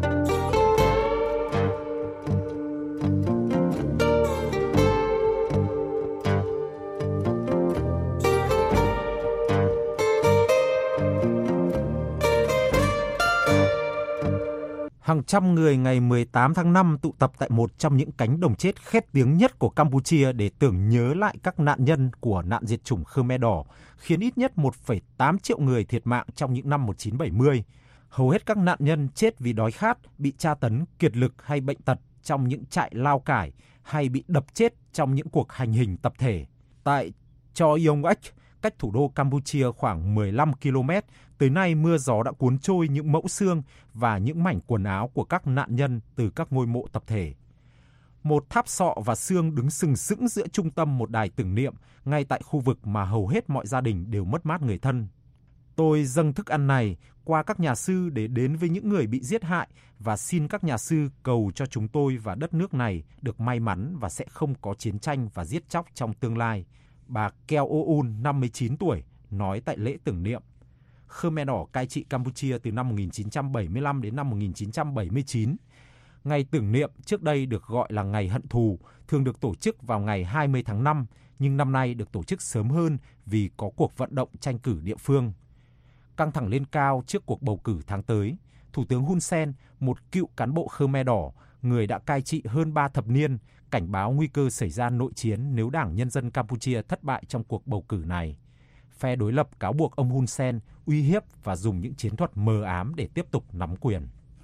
Hàng trăm người ngày mười tám tháng năm tụ tập tại một trong những cánh đồng chết khét tiếng nhất của Campuchia để tưởng nhớ lại các nạn nhân của nạn diệt chủng Khmer Đỏ, khiến ít nhất một phẩy tám triệu người thiệt mạng trong những năm một nghìn chín trăm bảy mươi. Hầu hết các nạn nhân chết vì đói khát, bị tra tấn, kiệt lực hay bệnh tật trong những trại lao cải hay bị đập chết trong những cuộc hành hình tập thể. Tại Cho Yong Ech, cách thủ đô Campuchia khoảng mười lăm ki lô mét, tới nay mưa gió đã cuốn trôi những mẫu xương và những mảnh quần áo của các nạn nhân từ các ngôi mộ tập thể. Một tháp sọ và xương đứng sừng sững giữa trung tâm một đài tưởng niệm, ngay tại khu vực mà hầu hết mọi gia đình đều mất mát người thân. Tôi dâng thức ăn này qua các nhà sư để đến với những người bị giết hại và xin các nhà sư cầu cho chúng tôi và đất nước này được may mắn và sẽ không có chiến tranh và giết chóc trong tương lai. Bà Keo Oun, năm mươi chín tuổi, nói tại lễ tưởng niệm. Khmer Đỏ cai trị Campuchia từ năm một nghìn chín trăm bảy mươi lăm đến năm một nghìn chín trăm bảy mươi chín. Ngày tưởng niệm trước đây được gọi là Ngày Hận Thù, thường được tổ chức vào ngày hai mươi tháng năm, nhưng năm nay được tổ chức sớm hơn vì có cuộc vận động tranh cử địa phương. Căng thẳng lên cao trước cuộc bầu cử tháng tới, Thủ tướng Hun Sen, một cựu cán bộ Khmer Đỏ, người đã cai trị hơn ba thập niên, cảnh báo nguy cơ xảy ra nội chiến nếu Đảng Nhân dân Campuchia thất bại trong cuộc bầu cử này. Phe đối lập cáo buộc ông Hun Sen uy hiếp và dùng những chiến thuật mờ ám để tiếp tục nắm quyền.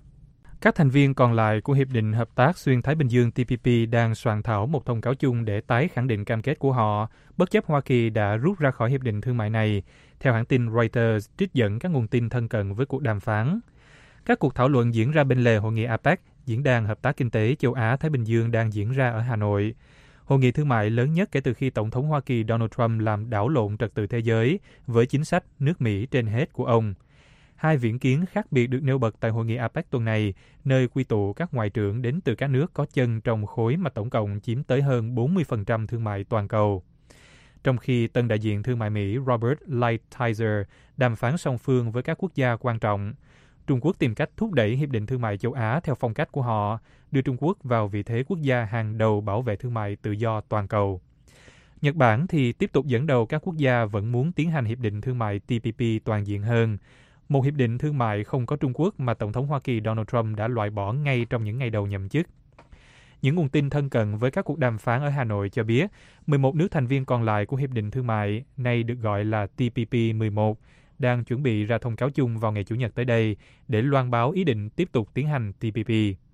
Các thành viên còn lại của Hiệp định Hợp tác Xuyên Thái Bình Dương T P P đang soạn thảo một thông cáo chung để tái khẳng định cam kết của họ, bất chấp Hoa Kỳ đã rút ra khỏi hiệp định thương mại này, theo hãng tin Reuters trích dẫn các nguồn tin thân cận với cuộc đàm phán. Các cuộc thảo luận diễn ra bên lề hội nghị a pếc, diễn đàn hợp tác kinh tế châu Á-Thái Bình Dương đang diễn ra ở Hà Nội. Hội nghị thương mại lớn nhất kể từ khi Tổng thống Hoa Kỳ Donald Trump làm đảo lộn trật tự thế giới với chính sách nước Mỹ trên hết của ông. Hai viễn kiến khác biệt được nêu bật tại hội nghị a pếc tuần này, nơi quy tụ các ngoại trưởng đến từ các nước có chân trong khối mà tổng cộng chiếm tới hơn bốn mươi phần trăm thương mại toàn cầu. Trong khi tân đại diện thương mại Mỹ Robert Lighthizer đàm phán song phương với các quốc gia quan trọng, Trung Quốc tìm cách thúc đẩy Hiệp định Thương mại châu Á theo phong cách của họ, đưa Trung Quốc vào vị thế quốc gia hàng đầu bảo vệ thương mại tự do toàn cầu. Nhật Bản thì tiếp tục dẫn đầu các quốc gia vẫn muốn tiến hành Hiệp định Thương mại T P P toàn diện hơn, một hiệp định thương mại không có Trung Quốc mà Tổng thống Hoa Kỳ Donald Trump đã loại bỏ ngay trong những ngày đầu nhậm chức. Những nguồn tin thân cận với các cuộc đàm phán ở Hà Nội cho biết, mười một nước thành viên còn lại của Hiệp định Thương mại, nay được gọi là T P P mười một, đang chuẩn bị ra thông cáo chung vào ngày Chủ nhật tới đây để loan báo ý định tiếp tục tiến hành T P P.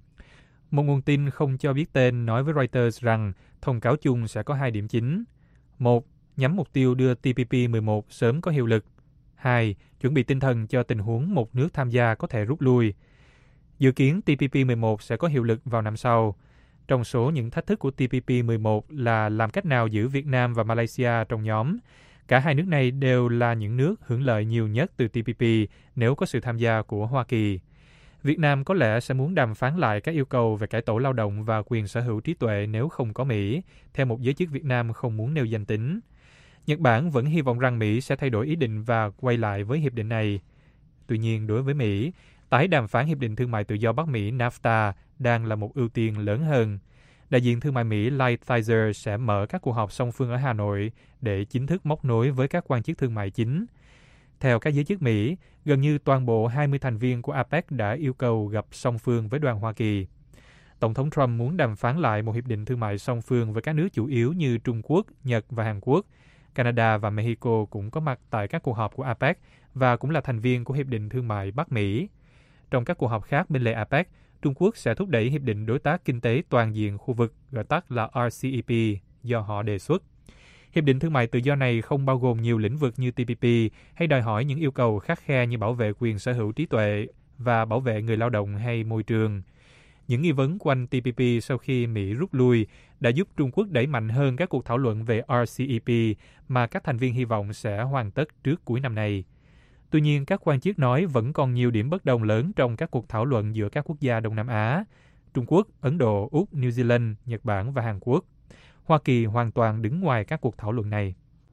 Một nguồn tin không cho biết tên nói với Reuters rằng thông cáo chung sẽ có hai điểm chính. Một, nhắm mục tiêu đưa T P P mười một sớm có hiệu lực. Hai, chuẩn bị tinh thần cho tình huống một nước tham gia có thể rút lui. Dự kiến T P P mười một sẽ có hiệu lực vào năm sau. Trong số những thách thức của T P P mười một là làm cách nào giữ Việt Nam và Malaysia trong nhóm. Cả hai nước này đều là những nước hưởng lợi nhiều nhất từ T P P nếu có sự tham gia của Hoa Kỳ. Việt Nam có lẽ sẽ muốn đàm phán lại các yêu cầu về cải tổ lao động và quyền sở hữu trí tuệ nếu không có Mỹ, theo một giới chức Việt Nam không muốn nêu danh tính. Nhật Bản vẫn hy vọng rằng Mỹ sẽ thay đổi ý định và quay lại với hiệp định này. Tuy nhiên, đối với Mỹ, tái đàm phán Hiệp định Thương mại Tự do Bắc Mỹ NAFTA đang là một ưu tiên lớn hơn. Đại diện thương mại Mỹ Lighthizer sẽ mở các cuộc họp song phương ở Hà Nội để chính thức móc nối với các quan chức thương mại chính. Theo các giới chức Mỹ, gần như toàn bộ hai mươi thành viên của a pếc đã yêu cầu gặp song phương với đoàn Hoa Kỳ. Tổng thống Trump muốn đàm phán lại một hiệp định thương mại song phương với các nước chủ yếu như Trung Quốc, Nhật và Hàn Quốc. Canada và Mexico cũng có mặt tại các cuộc họp của a pếc và cũng là thành viên của Hiệp định Thương mại Bắc Mỹ. Trong các cuộc họp khác bên lề a pếc, Trung Quốc sẽ thúc đẩy Hiệp định Đối tác Kinh tế Toàn diện khu vực, gọi tắt là R C E P, do họ đề xuất. Hiệp định Thương mại Tự do này không bao gồm nhiều lĩnh vực như T P P hay đòi hỏi những yêu cầu khắt khe như bảo vệ quyền sở hữu trí tuệ và bảo vệ người lao động hay môi trường. Những nghi vấn quanh T P P sau khi Mỹ rút lui đã giúp Trung Quốc đẩy mạnh hơn các cuộc thảo luận về R C E P mà các thành viên hy vọng sẽ hoàn tất trước cuối năm nay. Tuy nhiên, các quan chức nói vẫn còn nhiều điểm bất đồng lớn trong các cuộc thảo luận giữa các quốc gia Đông Nam Á, Trung Quốc, Ấn Độ, Úc, New Zealand, Nhật Bản và Hàn Quốc. Hoa Kỳ hoàn toàn đứng ngoài các cuộc thảo luận này.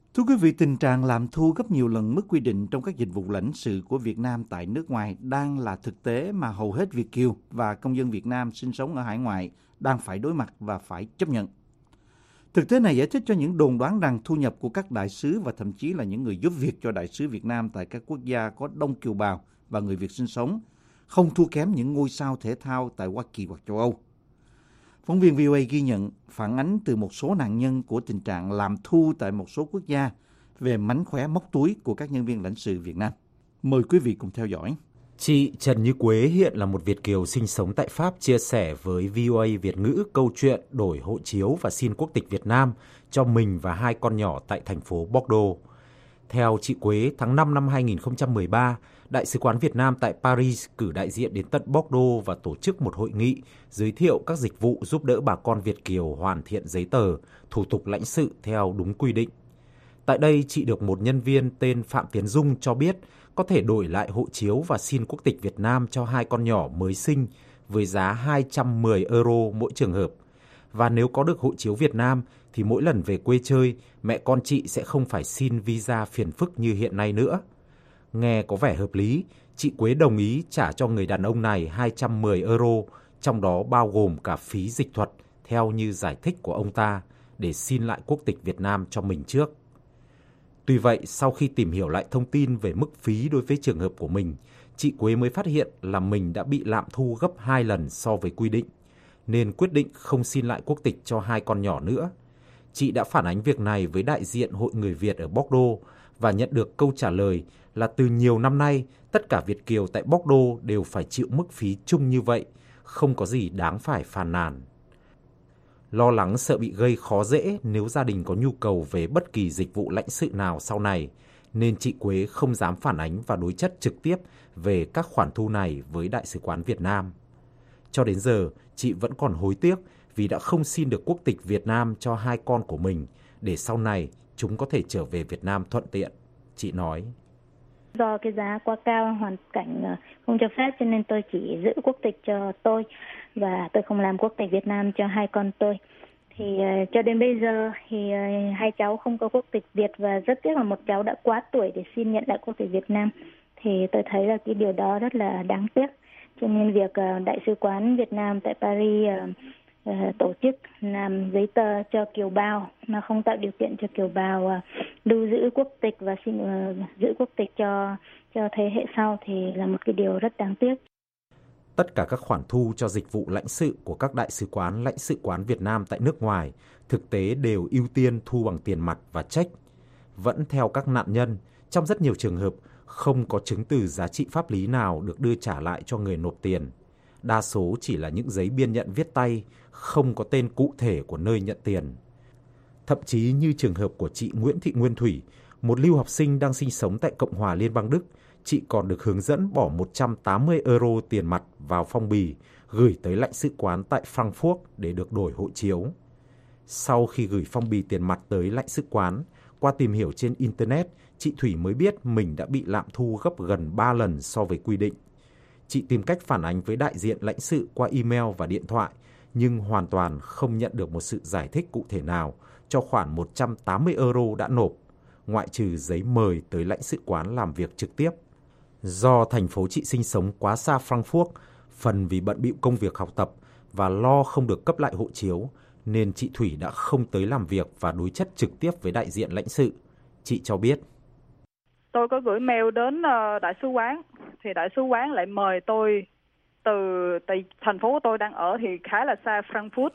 Thưa quý vị, tình trạng làm thu gấp nhiều lần mức quy định trong các dịch vụ lãnh sự của Việt Nam tại nước ngoài đang là thực tế mà hầu hết Việt kiều và công dân Việt Nam sinh sống ở hải ngoại đang phải đối mặt và phải chấp nhận. Thực tế này giải thích cho những đồn đoán rằng thu nhập của các đại sứ và thậm chí là những người giúp việc cho đại sứ Việt Nam tại các quốc gia có đông kiều bào và người Việt sinh sống không thua kém những ngôi sao thể thao tại Hoa Kỳ hoặc châu Âu. Phóng viên vê o a ghi nhận phản ánh từ một số nạn nhân của tình trạng làm thu tại một số quốc gia về mánh khóe móc túi của các nhân viên lãnh sự Việt Nam. Mời quý vị cùng theo dõi. Chị Trần Như Quế hiện là một Việt kiều sinh sống tại Pháp chia sẻ với vê o a Việt ngữ câu chuyện đổi hộ chiếu và xin quốc tịch Việt Nam cho mình và hai con nhỏ tại thành phố Bordeaux. Theo chị Quế, tháng năm năm hai nghìn không trăm mười ba, Đại sứ quán Việt Nam tại Paris cử đại diện đến tận Bordeaux và tổ chức một hội nghị giới thiệu các dịch vụ giúp đỡ bà con Việt kiều hoàn thiện giấy tờ, thủ tục lãnh sự theo đúng quy định. Tại đây, chị được một nhân viên tên Phạm Tiến Dung cho biết có thể đổi lại hộ chiếu và xin quốc tịch Việt Nam cho hai con nhỏ mới sinh với giá hai trăm mười euro mỗi trường hợp. Và nếu có được hộ chiếu Việt Nam thì mỗi lần về quê chơi, mẹ con chị sẽ không phải xin visa phiền phức như hiện nay nữa. Nghe có vẻ hợp lý, chị Quế đồng ý trả cho người đàn ông này hai trăm mười euro, trong đó bao gồm cả phí dịch thuật, theo như giải thích của ông ta, để xin lại quốc tịch Việt Nam cho mình trước. Tuy vậy, sau khi tìm hiểu lại thông tin về mức phí đối với trường hợp của mình, chị Quế mới phát hiện là mình đã bị lạm thu gấp hai lần so với quy định, nên quyết định không xin lại quốc tịch cho hai con nhỏ nữa. Chị đã phản ánh việc này với đại diện Hội Người Việt ở Bordeaux và nhận được câu trả lời là từ nhiều năm nay, tất cả Việt kiều tại Bordeaux đều phải chịu mức phí chung như vậy, không có gì đáng phải phàn nàn. Lo lắng sợ bị gây khó dễ nếu gia đình có nhu cầu về bất kỳ dịch vụ lãnh sự nào sau này, nên chị Quế không dám phản ánh và đối chất trực tiếp về các khoản thu này với Đại sứ quán Việt Nam. Cho đến giờ, chị vẫn còn hối tiếc vì đã không xin được quốc tịch Việt Nam cho hai con của mình, để sau này chúng có thể trở về Việt Nam thuận tiện. Chị nói: Do cái giá quá cao, hoàn cảnh không cho phép, cho nên tôi chỉ giữ quốc tịch cho tôi và tôi không làm quốc tịch Việt Nam cho hai con tôi. Thì uh, cho đến bây giờ thì uh, hai cháu không có quốc tịch Việt và rất tiếc là một cháu đã quá tuổi để xin nhận lại quốc tịch Việt Nam. Thì tôi thấy là cái điều đó rất là đáng tiếc. Cho nên việc uh, Đại sứ quán Việt Nam tại Paris uh, uh, tổ chức làm giấy tờ cho kiều bào, nó không tạo điều kiện cho kiều bào uh, lưu giữ quốc tịch và xin uh, giữ quốc tịch cho cho thế hệ sau thì là một cái điều rất đáng tiếc. Tất cả các khoản thu cho dịch vụ lãnh sự của các đại sứ quán, lãnh sự quán Việt Nam tại nước ngoài thực tế đều ưu tiên thu bằng tiền mặt và check. Vẫn theo các nạn nhân, trong rất nhiều trường hợp không có chứng từ giá trị pháp lý nào được đưa trả lại cho người nộp tiền. Đa số chỉ là những giấy biên nhận viết tay, không có tên cụ thể của nơi nhận tiền. Thậm chí như trường hợp của chị Nguyễn Thị Nguyên Thủy, một lưu học sinh đang sinh sống tại Cộng hòa Liên bang Đức, chị còn được hướng dẫn bỏ một trăm tám mươi euro tiền mặt vào phong bì, gửi tới lãnh sự quán tại Frankfurt để được đổi hộ chiếu. Sau khi gửi phong bì tiền mặt tới lãnh sự quán, qua tìm hiểu trên Internet, chị Thủy mới biết mình đã bị lạm thu gấp gần ba lần so với quy định. Chị tìm cách phản ánh với đại diện lãnh sự qua email và điện thoại, nhưng hoàn toàn không nhận được một sự giải thích cụ thể nào cho khoản một trăm tám mươi euro đã nộp, ngoại trừ giấy mời tới lãnh sự quán làm việc trực tiếp. Do thành phố chị sinh sống quá xa Frankfurt, phần vì bận bịu công việc học tập và lo không được cấp lại hộ chiếu, nên chị Thủy đã không tới làm việc và đối chất trực tiếp với đại diện lãnh sự. Chị cho biết: Tôi có gửi mail đến đại sứ quán, thì đại sứ quán lại mời tôi từ, từ thành phố tôi đang ở thì khá là xa Frankfurt,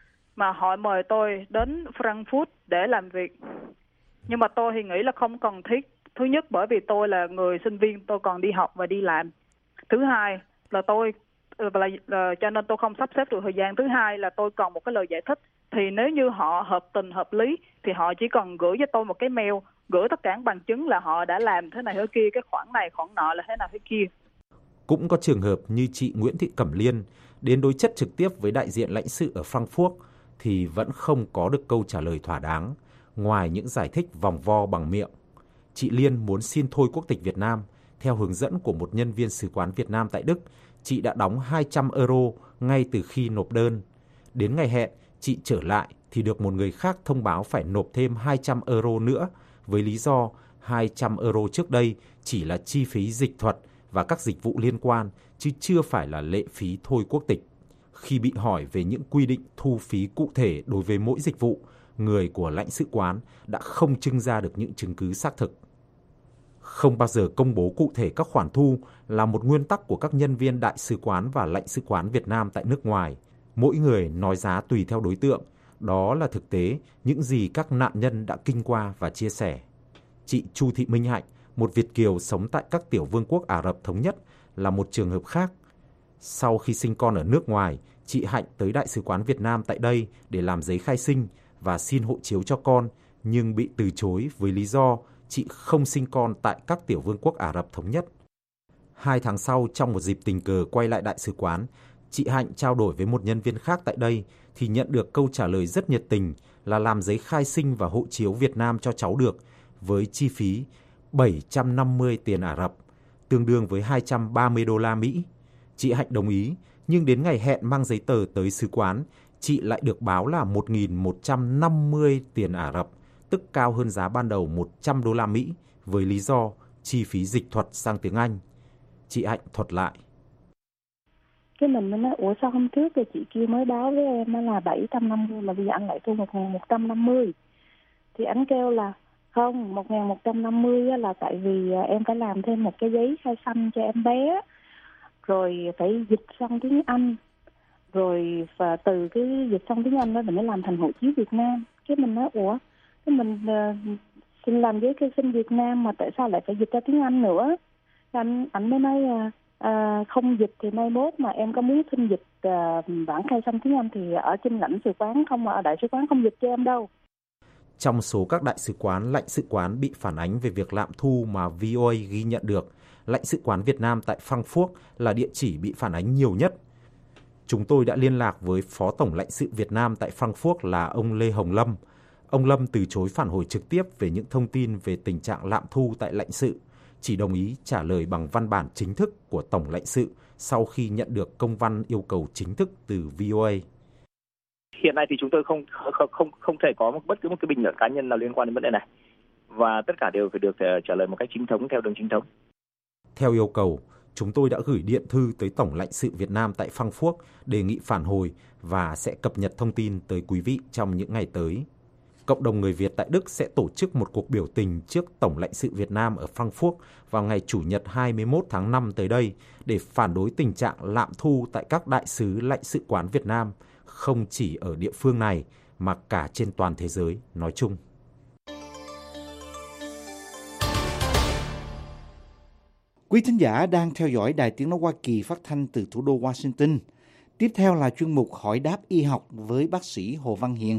mà họ mời tôi đến Frankfurt để làm việc. Nhưng mà tôi thì nghĩ là không cần thiết. Thứ nhất, bởi vì tôi là người sinh viên, tôi còn đi học và đi làm. Thứ hai là tôi là, là cho nên tôi không sắp xếp được thời gian. Thứ hai là tôi còn một cái lời giải thích. Thì nếu như họ hợp tình hợp lý thì họ chỉ cần gửi cho tôi một cái mail, gửi tất cả bằng chứng là họ đã làm thế này thế kia, cái khoản này khoản nọ là thế nào thế kia. Cũng có trường hợp như chị Nguyễn Thị Cẩm Liên đến đối chất trực tiếp với đại diện lãnh sự ở Frankfurt thì vẫn không có được câu trả lời thỏa đáng, ngoài những giải thích vòng vo bằng miệng. Chị Liên muốn xin thôi quốc tịch Việt Nam. Theo hướng dẫn của một nhân viên sứ quán Việt Nam tại Đức, chị đã đóng hai trăm euro ngay từ khi nộp đơn. Đến ngày hẹn, chị trở lại thì được một người khác thông báo phải nộp thêm hai trăm euro nữa với lý do hai trăm euro trước đây chỉ là chi phí dịch thuật và các dịch vụ liên quan, chứ chưa phải là lệ phí thôi quốc tịch. Khi bị hỏi về những quy định thu phí cụ thể đối với mỗi dịch vụ, người của lãnh sự quán đã không trưng ra được những chứng cứ xác thực. Không bao giờ công bố cụ thể các khoản thu là một nguyên tắc của các nhân viên đại sứ quán và lãnh sự quán Việt Nam tại nước ngoài. Mỗi người nói giá tùy theo đối tượng. Đó là thực tế những gì các nạn nhân đã kinh qua và chia sẻ. Chị Chu Thị Minh Hạnh, một Việt kiều sống tại các tiểu vương quốc Ả Rập Thống Nhất, là một trường hợp khác. Sau khi sinh con ở nước ngoài, chị Hạnh tới Đại sứ quán Việt Nam tại đây để làm giấy khai sinh và xin hộ chiếu cho con, nhưng bị từ chối với lý do chị không sinh con tại các tiểu vương quốc Ả Rập Thống Nhất. Hai tháng sau, trong một dịp tình cờ quay lại Đại sứ quán, chị Hạnh trao đổi với một nhân viên khác tại đây thì nhận được câu trả lời rất nhiệt tình là làm giấy khai sinh và hộ chiếu Việt Nam cho cháu được với chi phí bảy trăm năm mươi tiền Ả Rập, tương đương với hai trăm ba mươi đô la Mỹ. Chị Hạnh đồng ý, nhưng đến ngày hẹn mang giấy tờ tới sứ quán, chị lại được báo là một nghìn một trăm năm mươi tiền Ả Rập, tức cao hơn giá ban đầu một trăm đô la Mỹ, với lý do chi phí dịch thuật sang tiếng Anh. Chị Hạnh thuật lại. Cái mình mới nói, ủa sao hôm trước thì chị kia mới báo với em là bảy trăm năm mươi mà bây giờ anh lại thu một nghìn một trăm năm mươi. Thì anh kêu là không, một nghìn một trăm năm mươi là tại vì em phải làm thêm một cái giấy khai sinh cho em bé, rồi phải dịch sang tiếng Anh, rồi và từ cái dịch sang tiếng Anh đó mình mới làm thành hộ chiếu Việt Nam. Cái mình nói ủa, cái mình uh, xin làm giấy khai sinh Việt Nam mà tại sao lại phải dịch ra tiếng Anh nữa? Anh anh mới nói uh, À, không dịch thì mai mốt mà em có muốn xin dịch à, bản khai sinh tiếng Anh thì ở trên lãnh sự quán không, ở đại sứ quán không dịch cho em đâu. Trong số các đại sứ quán, lãnh sự quán bị phản ánh về việc lạm thu mà vê o a ghi nhận được, lãnh sự quán Việt Nam tại Frankfurt là địa chỉ bị phản ánh nhiều nhất. Chúng tôi đã liên lạc với Phó Tổng lãnh sự Việt Nam tại Frankfurt là ông Lê Hồng Lâm. Ông Lâm từ chối phản hồi trực tiếp về những thông tin về tình trạng lạm thu tại lãnh sự, chỉ đồng ý trả lời bằng văn bản chính thức của Tổng lãnh sự sau khi nhận được công văn yêu cầu chính thức từ vê o a. Hiện nay thì chúng tôi không không không không thể có một, bất cứ một cái bình luận cá nhân nào liên quan đến vấn đề này, và tất cả đều phải được trả lời một cách chính thống theo đường chính thống. Theo yêu cầu, chúng tôi đã gửi điện thư tới Tổng lãnh sự Việt Nam tại Frankfurt đề nghị phản hồi và sẽ cập nhật thông tin tới quý vị trong những ngày tới. Cộng đồng người Việt tại Đức sẽ tổ chức một cuộc biểu tình trước Tổng lãnh sự Việt Nam ở Frankfurt vào ngày Chủ nhật hai mươi mốt tháng năm tới đây để phản đối tình trạng lạm thu tại các đại sứ lãnh sự quán Việt Nam, không chỉ ở địa phương này mà cả trên toàn thế giới nói chung. Quý thính giả đang theo dõi Đài Tiếng nói Hoa Kỳ phát thanh từ thủ đô Washington. Tiếp theo là chuyên mục Hỏi đáp y học với bác sĩ Hồ Văn Hiền.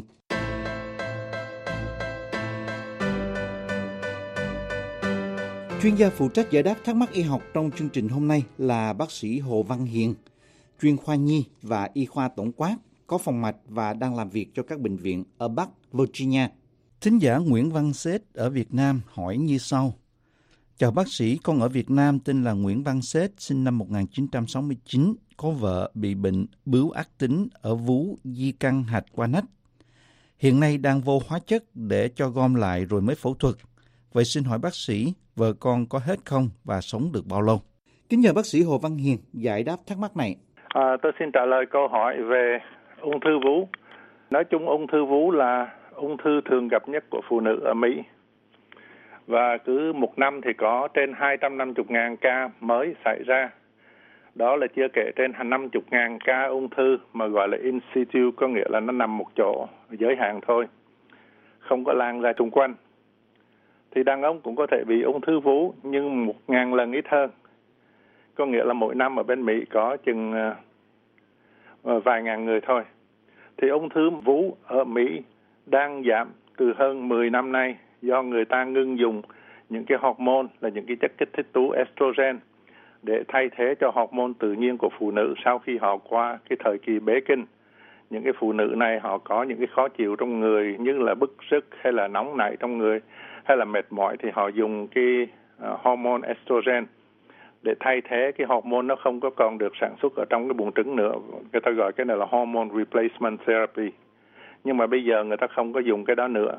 Chuyên gia phụ trách giải đáp thắc mắc y học trong chương trình hôm nay là bác sĩ Hồ Văn Hiền, chuyên khoa nhi và y khoa tổng quát, có phòng mạch và đang làm việc cho các bệnh viện ở Bắc Virginia. Thính giả Nguyễn Văn Sết ở Việt Nam hỏi như sau. Chào bác sĩ, con ở Việt Nam tên là Nguyễn Văn Sết, sinh năm một nghìn chín trăm sáu mươi chín, có vợ bị bệnh bướu ác tính ở vú di căn hạch qua nách. Hiện nay đang vô hóa chất để cho gom lại rồi mới phẫu thuật. Vậy xin hỏi bác sĩ, vợ con có hết không và sống được bao lâu? Kính nhờ bác sĩ Hồ Văn Hiền giải đáp thắc mắc này. À, tôi xin trả lời câu hỏi về ung thư vú. Nói chung ung thư vú là ung thư thường gặp nhất của phụ nữ ở Mỹ. Và cứ một năm thì có trên hai trăm năm mươi nghìn ca mới xảy ra. Đó là chưa kể trên năm mươi nghìn ca ung thư mà gọi là in situ, có nghĩa là nó nằm một chỗ giới hạn thôi, không có lan ra xung quanh. Thì đàn ông cũng có thể bị ung thư vú nhưng một ngàn lần ít hơn. Có nghĩa là mỗi năm ở bên Mỹ có chừng uh, vài ngàn người thôi. Thì ung thư vú ở Mỹ đang giảm từ hơn mười năm nay do người ta ngưng dùng những cái hormone là những cái chất kích thích tố estrogen để thay thế cho hormone tự nhiên của phụ nữ sau khi họ qua cái thời kỳ bế kinh. Những cái phụ nữ này họ có những cái khó chịu trong người như là bức rứt hay là nóng nảy trong người hay là mệt mỏi thì họ dùng cái uh, hormone estrogen để thay thế cái hormone nó không có còn được sản xuất ở trong cái buồng trứng nữa. Người ta gọi cái này là hormone replacement therapy. Nhưng mà bây giờ người ta không có dùng cái đó nữa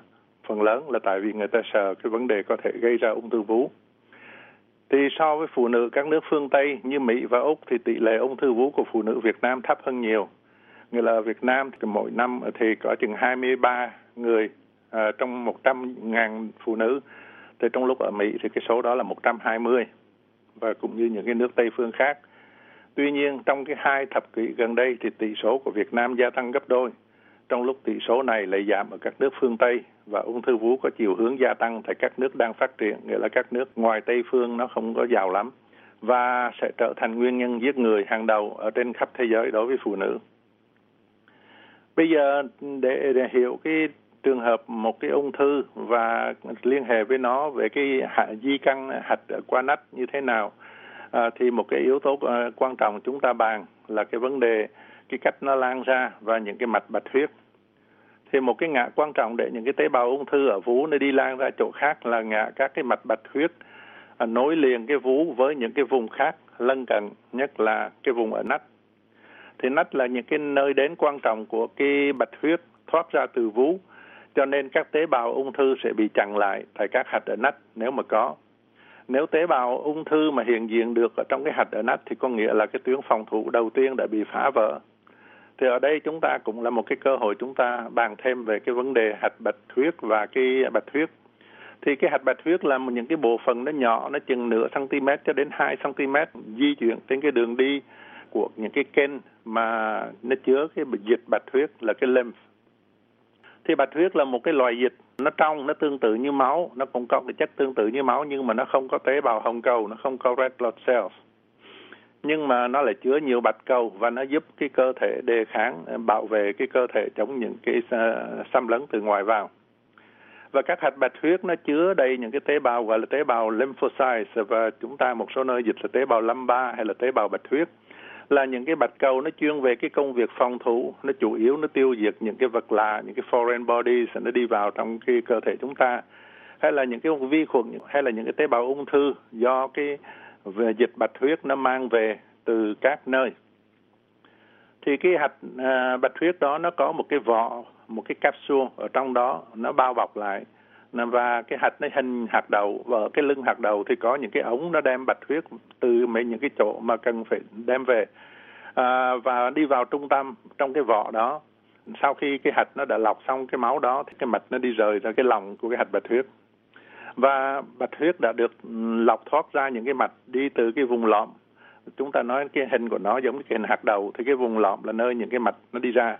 phần lớn là tại vì người ta sợ cái vấn đề có thể gây ra ung thư vú. Thì so với phụ nữ các nước phương Tây như Mỹ và Úc thì tỷ lệ ung thư vú của phụ nữ Việt Nam thấp hơn nhiều. Nghĩa là ở Việt Nam thì mỗi năm thì có chừng hai mươi ba người à, trong một trăm nghìn phụ nữ. Thì trong lúc ở Mỹ thì cái số đó là một trăm hai mươi, và cũng như những cái nước Tây phương khác. Tuy nhiên trong cái hai thập kỷ gần đây thì tỷ số của Việt Nam gia tăng gấp đôi, trong lúc tỷ số này lại giảm ở các nước phương Tây, và ung thư vú có chiều hướng gia tăng tại các nước đang phát triển, nghĩa là các nước ngoài Tây phương nó không có giàu lắm, và sẽ trở thành nguyên nhân giết người hàng đầu ở trên khắp thế giới đối với phụ nữ. Bây giờ để, để hiểu cái trường hợp một cái ung thư và liên hệ với nó về cái di căn hạch qua nách như thế nào, à, thì một cái yếu tố uh, quan trọng chúng ta bàn là cái vấn đề cái cách nó lan ra và những cái mạch bạch huyết. Thì một cái ngã quan trọng để những cái tế bào ung thư ở vú nó đi lan ra chỗ khác là ngã các cái mạch bạch huyết à, nối liền cái vú với những cái vùng khác lân cận, nhất là cái vùng ở nách. Thì nách là những cái nơi đến quan trọng của cái bạch huyết thoát ra từ vú, cho nên các tế bào ung thư sẽ bị chặn lại tại các hạch ở nách nếu mà có. Nếu tế bào ung thư mà hiện diện được ở trong cái hạch ở nách thì có nghĩa là cái tuyến phòng thủ đầu tiên đã bị phá vỡ. Thì ở đây chúng ta cũng là một cái cơ hội chúng ta bàn thêm về cái vấn đề hạch bạch huyết và cái bạch huyết. Thì cái hạch bạch huyết là một những cái bộ phận nó nhỏ, nó chừng nửa cm cho đến hai cm di chuyển trên cái đường đi của những cái kênh mà nó chứa cái dịch bạch huyết là cái lymph. Thì bạch huyết là một cái loại dịch, nó trong, nó tương tự như máu, nó cũng có cái chất tương tự như máu, nhưng mà nó không có tế bào hồng cầu, nó không có red blood cells. Nhưng mà nó lại chứa nhiều bạch cầu và nó giúp cái cơ thể đề kháng, bảo vệ cái cơ thể chống những cái xâm lấn từ ngoài vào. Và các hạch bạch huyết nó chứa đầy những cái tế bào gọi là tế bào lymphocytes, và chúng ta một số nơi dịch là tế bào lambda hay là tế bào bạch huyết. Là những cái bạch cầu nó chuyên về cái công việc phòng thủ, nó chủ yếu nó tiêu diệt những cái vật lạ, những cái foreign bodies nó đi vào trong cái cơ thể chúng ta, hay là những cái vi khuẩn, hay là những cái tế bào ung thư do cái dịch bạch huyết nó mang về từ các nơi. Thì cái hạch à, bạch huyết đó nó có một cái vỏ, một cái capsule ở trong đó, nó bao bọc lại, và cái hạch nó hình hạt đậu, và ở cái lưng hạt đậu thì có những cái ống nó đem bạch huyết từ mấy những cái chỗ mà cần phải đem về à, và đi vào trung tâm trong cái vỏ đó. Sau khi cái hạch nó đã lọc xong cái máu đó thì cái mạch nó đi rời ra cái lòng của cái hạch bạch huyết, và bạch huyết đã được lọc thoát ra những cái mạch đi từ cái vùng lõm. Chúng ta nói cái hình của nó giống như cái hình hạt đậu, thì cái vùng lõm là nơi những cái mạch nó đi ra.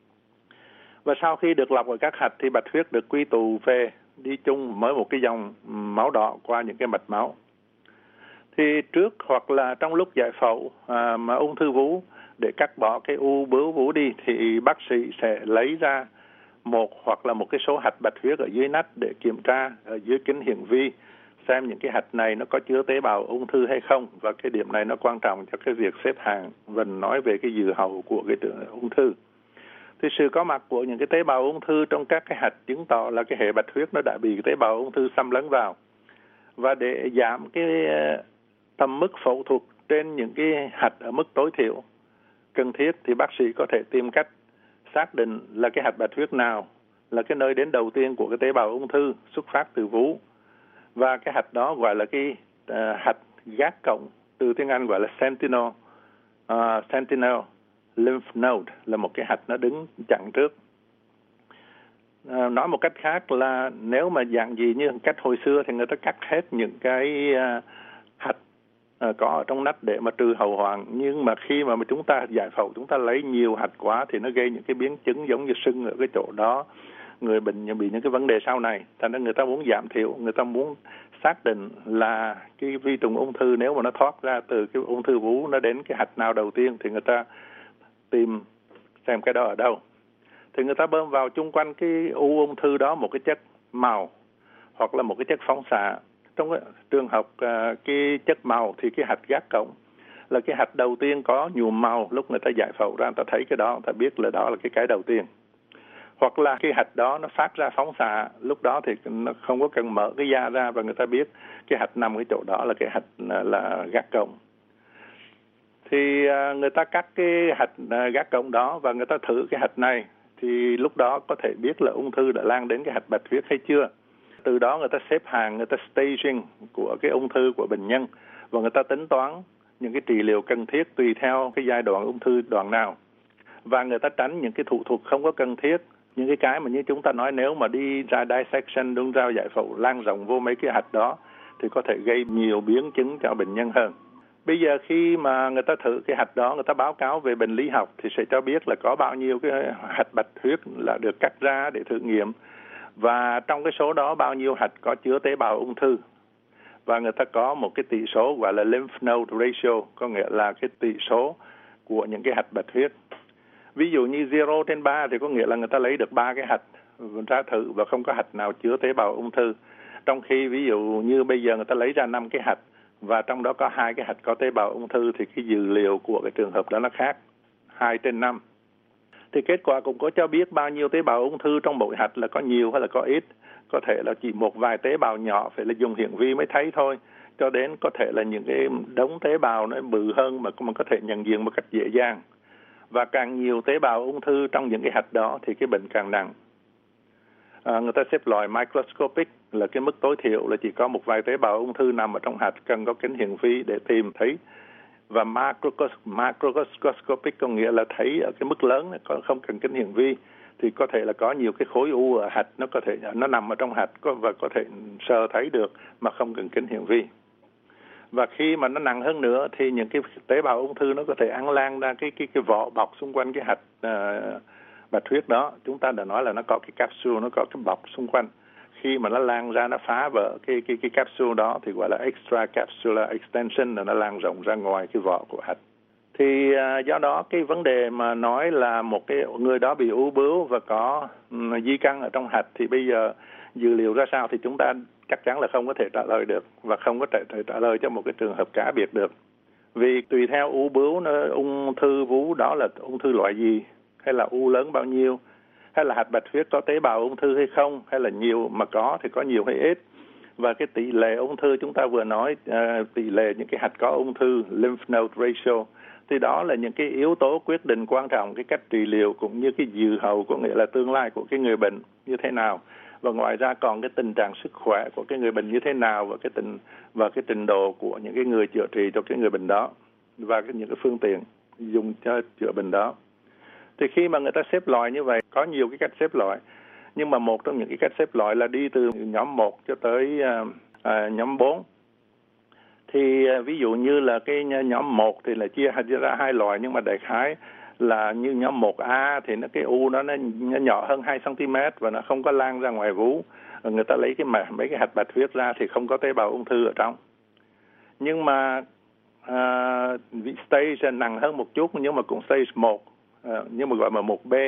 Và sau khi được lọc ở các hạch thì bạch huyết được quy tụ về, đi chung với một cái dòng máu đỏ qua những cái mạch máu. Thì trước hoặc là trong lúc giải phẫu à, mà ung thư vú, để cắt bỏ cái u bướu vú đi, thì bác sĩ sẽ lấy ra một hoặc là một cái số hạch bạch huyết ở dưới nách để kiểm tra ở dưới kính hiển vi xem những cái hạch này nó có chứa tế bào ung thư hay không. Và cái điểm này nó quan trọng cho cái việc xếp hàng và nói về cái dự hậu của cái ung thư. Thì sự có mặt của những cái tế bào ung thư trong các cái hạch chứng tỏ là cái hệ bạch huyết nó đã bị cái tế bào ung thư xâm lấn vào. Và để giảm cái tầm mức phẫu thuật trên những cái hạch ở mức tối thiểu cần thiết thì bác sĩ có thể tìm cách xác định là cái hạch bạch huyết nào là cái nơi đến đầu tiên của cái tế bào ung thư xuất phát từ vú. Và cái hạch đó gọi là cái uh, hạch gác cộng, từ tiếng Anh gọi là sentinel, uh, sentinel lymph node, là một cái hạch nó đứng chặn trước. À, nói một cách khác là nếu mà dạng gì như cách hồi xưa thì người ta cắt hết những cái uh, hạch uh, có ở trong nách để mà trừ hậu hoạn. Nhưng mà khi mà chúng ta giải phẫu, chúng ta lấy nhiều hạch quá thì nó gây những cái biến chứng giống như sưng ở cái chỗ đó. Người bệnh bị những cái vấn đề sau này. Thành ra người ta muốn giảm thiểu, người ta muốn xác định là cái vi trùng ung thư nếu mà nó thoát ra từ cái ung thư vú nó đến cái hạch nào đầu tiên thì người ta tìm xem cái đó ở đâu. Thì người ta bơm vào chung quanh cái u ung thư đó một cái chất màu hoặc là một cái chất phóng xạ. Trong cái trường hợp uh, cái chất màu thì cái hạch gác cộng là cái hạch đầu tiên có nhuộm màu. Lúc người ta giải phẫu ra, người ta thấy cái đó, người ta biết là đó là cái cái đầu tiên. Hoặc là cái hạch đó nó phát ra phóng xạ, lúc đó thì nó không có cần mở cái da ra và người ta biết cái hạch nằm cái chỗ đó là cái hạch là gác cộng. Thì uh, người ta cắt cái hạch uh, gác cộng đó và người ta thử cái hạch này thì lúc đó có thể biết là ung thư đã lan đến cái hạch bạch huyết hay chưa. Từ đó người ta xếp hàng, người ta staging của cái ung thư của bệnh nhân và người ta tính toán những cái trị liệu cần thiết tùy theo cái giai đoạn ung thư đoạn nào. Và người ta tránh những cái thủ thuật không có cần thiết, những cái cái mà như chúng ta nói nếu mà đi ra dissection, đúng ra giải phẫu lan rộng vô mấy cái hạch đó thì có thể gây nhiều biến chứng cho bệnh nhân hơn. Bây giờ khi mà người ta thử cái hạch đó, người ta báo cáo về bệnh lý học thì sẽ cho biết là có bao nhiêu cái hạch bạch huyết là được cắt ra để thử nghiệm. Và trong cái số đó bao nhiêu hạch có chứa tế bào ung thư. Và người ta có một cái tỷ số gọi là lymph node ratio, có nghĩa là cái tỷ số của những cái hạch bạch huyết. Ví dụ như zero trên ba thì có nghĩa là người ta lấy được ba cái hạch ra thử và không có hạch nào chứa tế bào ung thư. Trong khi ví dụ như bây giờ người ta lấy ra năm cái hạch và trong đó có hai cái hạch có tế bào ung thư thì cái dữ liệu của cái trường hợp đó nó khác, hai trên năm. Thì kết quả cũng có cho biết bao nhiêu tế bào ung thư trong mỗi hạch là có nhiều hay là có ít. Có thể là chỉ một vài tế bào nhỏ phải là dùng hiển vi mới thấy thôi, cho đến có thể là những cái đống tế bào nó bự hơn mà mình có thể nhận diện một cách dễ dàng. Và càng nhiều tế bào ung thư trong những cái hạch đó thì cái bệnh càng nặng. À, người ta xếp loại microscopic là cái mức tối thiểu là chỉ có một vài tế bào ung thư nằm ở trong hạch, cần có kính hiển vi để tìm thấy. Và macroscopic có nghĩa là thấy ở cái mức lớn, không cần kính hiển vi, thì có thể là có nhiều cái khối u ở hạch, nó có thể nó nằm ở trong hạch và có thể sờ thấy được mà không cần kính hiển vi. Và khi mà nó nặng hơn nữa thì những cái tế bào ung thư nó có thể ăn lan ra cái cái cái vỏ bọc xung quanh cái hạch uh, bạch huyết đó. Chúng ta đã nói là nó có cái capsule, nó có cái bọc xung quanh. Khi mà nó lan ra, nó phá vỡ cái cái cái capsule đó thì gọi là extra capsular extension, là nó lan rộng ra ngoài cái vỏ của hạch. Thì uh, do đó cái vấn đề mà nói là một cái người đó bị u bướu và có um, di căn ở trong hạch thì bây giờ dữ liệu ra sao thì chúng ta chắc chắn là không có thể trả lời được và không có thể trả lời cho một cái trường hợp cá biệt được. Vì tùy theo u bướu, nó, ung thư vú đó là ung thư loại gì, hay là u lớn bao nhiêu, hay là hạch bạch huyết có tế bào ung thư hay không, hay là nhiều mà có thì có nhiều hay ít. Và cái tỷ lệ ung thư chúng ta vừa nói, uh, tỷ lệ những cái hạch có ung thư, lymph node ratio, thì đó là những cái yếu tố quyết định quan trọng cái cách trị liệu cũng như cái dự hậu, có nghĩa là tương lai của cái người bệnh như thế nào. Và ngoài ra còn cái tình trạng sức khỏe của cái người bệnh như thế nào và cái tình và cái trình độ của những cái người chữa trị cho cái người bệnh đó và cái, những cái phương tiện dùng cho chữa bệnh đó. Thì khi mà người ta xếp loại như vậy, có nhiều cái cách xếp loại, nhưng mà một trong những cái cách xếp loại là đi từ nhóm một cho tới uh, uh, nhóm bốn. Thì uh, ví dụ như là cái nhóm một thì là chia ra hai loại, nhưng mà đại khái là như nhóm một A thì nó cái u nó, nó nhỏ hơn hai xăng ti mét và nó không có lan ra ngoài vú. Người ta lấy cái mà mấy cái hạch bạch huyết ra thì không có tế bào ung thư ở trong. Nhưng mà uh, stage nặng hơn một chút, nhưng mà cũng stage một, uh, nhưng mà gọi là một B,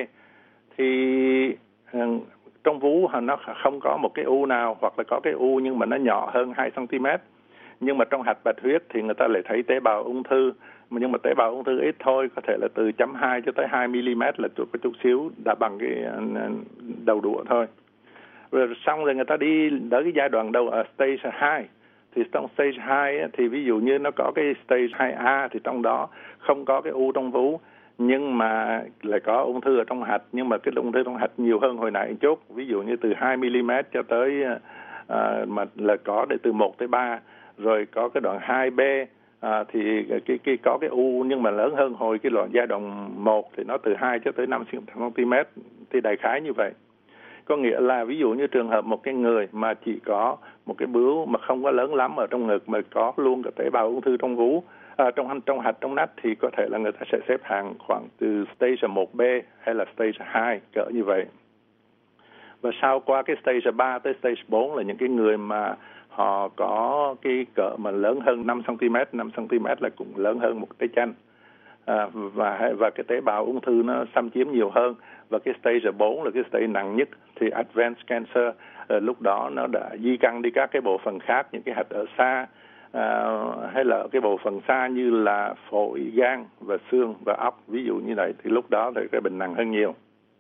thì uh, trong vú nó không có một cái u nào, hoặc là có cái u nhưng mà nó nhỏ hơn hai xăng ti mét. Nhưng mà trong hạch bạch huyết thì người ta lại thấy tế bào ung thư, nhưng mà tế bào ung thư ít thôi, có thể là từ chấm hai cho tới hai mi-li-mét, là chút, chút xíu đã bằng cái đầu đũa thôi. Rồi xong rồi người ta đi tới cái giai đoạn đầu ở stage hai. Thì trong stage hai ấy, thì ví dụ như nó có cái stage hai A thì trong đó không có cái u trong vú, nhưng mà lại có ung thư ở trong hạch, nhưng mà cái ung thư trong hạch nhiều hơn hồi nãy một chút, ví dụ như từ hai mi-li-mét cho tới uh, mà là có để từ một tới ba. Rồi có cái đoạn hai B à, thì cái, cái có cái u nhưng mà lớn hơn hồi cái đoạn giai đoạn một thì nó từ hai cho tới năm xăng ti mét, thì đại khái như vậy. Có nghĩa là ví dụ như trường hợp một cái người mà chỉ có một cái bướu mà không có lớn lắm ở trong ngực mà có luôn cả tế bào ung thư trong vú, à, trong trong hạch, trong nách, thì có thể là người ta sẽ xếp hàng khoảng từ stage một B hay là stage hai cỡ như vậy. Và sau qua cái stage ba tới stage bốn là những cái người mà họ có cái cỡ mà lớn hơn năm xăng ti mét, năm xăng ti mét là cũng lớn hơn một cái chanh. À, và và cái tế bào ung thư nó xâm chiếm nhiều hơn, và cái stage bốn là cái stage nặng nhất, thì advanced cancer, à, lúc đó nó đã di căn đi các cái bộ phận khác, những cái hạch ở xa, à, hay là cái bộ phận xa như là phổi, gan và xương và óc, ví dụ như vậy, thì lúc đó thì cái bệnh nặng hơn nhiều.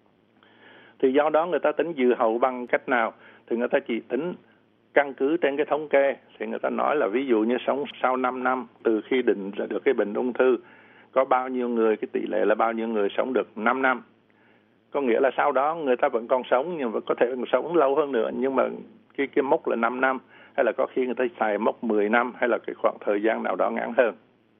Thì do đó người ta tính dự hậu bằng cách nào? Thì người ta chỉ tính căn cứ trên cái thống kê. Thì người ta nói là ví dụ như sống sau năm năm từ khi định ra được cái bệnh ung thư, có bao nhiêu người, cái tỷ lệ là bao nhiêu người sống được năm năm. Có nghĩa là sau đó người ta vẫn còn sống, nhưng mà có thể còn sống lâu hơn nữa, nhưng mà cái cái mốc là năm năm, hay là có khi người ta xài mốc mười năm, hay là cái khoảng thời gian nào đó ngắn hơn.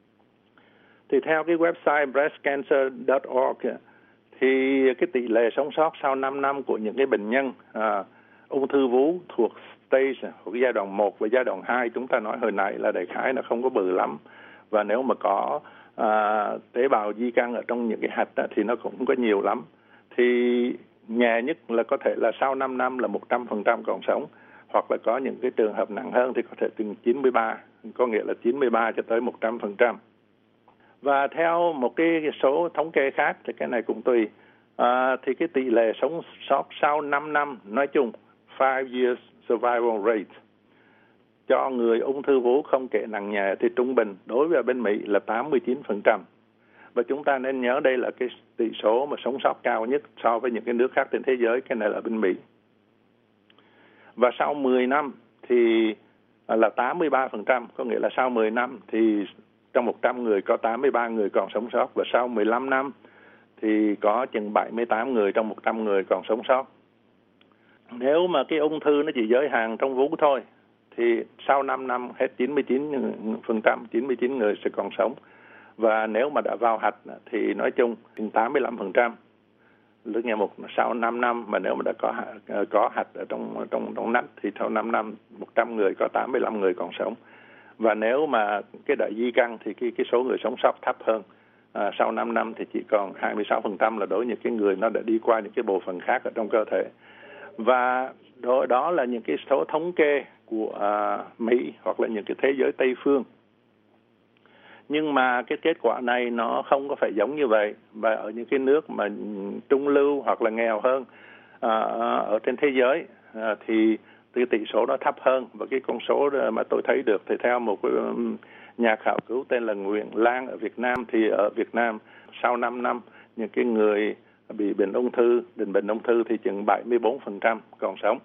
Thì theo cái website breast cancer dot org thì cái tỷ lệ sống sót sau năm năm của những cái bệnh nhân à, ung thư vú thuộc stage thuộc giai đoạn một và giai đoạn hai, chúng ta nói hồi nãy là đại khái nó không có bự lắm, và nếu mà có à, tế bào di căn ở trong những cái hạch đó, thì nó cũng không có nhiều lắm. Thì nhẹ nhất là có thể là sau năm năm là một trăm phần trăm còn sống, hoặc là có những cái trường hợp nặng hơn thì có thể từ chín mươi ba, có nghĩa là chín mươi ba cho tới một trăm phần trăm. Và theo một cái số thống kê khác thì cái này cũng tùy, à, thì cái tỷ lệ sống sót sau năm năm nói chung, five years survival rate cho người ung thư vú không kể nặng nhẹ thì trung bình đối với bên Mỹ là tám mươi chín phần trăm. Và chúng ta nên nhớ đây là cái tỷ số mà sống sót cao nhất so với những cái nước khác trên thế giới, cái này là bên Mỹ. Và sau mười năm thì là tám mươi ba phần trăm, có nghĩa là sau mười năm thì trong một trăm người có tám mươi ba người còn sống sót, và sau mười lăm năm thì có chừng bảy mươi tám người trong một trăm người còn sống sót. Nếu mà cái ung thư nó chỉ giới hạn trong vú thôi thì sau năm năm hết chín mươi chín phần trăm, chín mươi chín người sẽ còn sống. Và nếu mà đã vào hạch thì nói chung tám mươi lăm phần trăm. Lúc nghe một sau năm năm mà nếu mà đã có có hạch ở trong trong trong nách thì sau năm năm một trăm người có tám mươi lăm người còn sống. Và nếu mà cái đại di căn thì cái cái số người sống sót thấp hơn. À, sau năm năm thì chỉ còn hai mươi sáu phần trăm là đối với những cái người nó đã đi qua những cái bộ phận khác ở trong cơ thể. Và đó, đó là những cái số thống kê của à, Mỹ hoặc là những cái thế giới Tây phương. Nhưng mà cái kết quả này nó không có phải giống như vậy. Và ở những cái nước mà trung lưu hoặc là nghèo hơn à, ở trên thế giới à, thì cái tỷ số nó thấp hơn. Và cái con số mà tôi thấy được thì theo một cái nhà khảo cứu tên là Nguyễn Lan ở Việt Nam, thì ở Việt Nam sau năm năm những cái người bị bệnh ung thư, định bệnh ung thư thì chừng bảy mươi bốn phần trăm còn sống.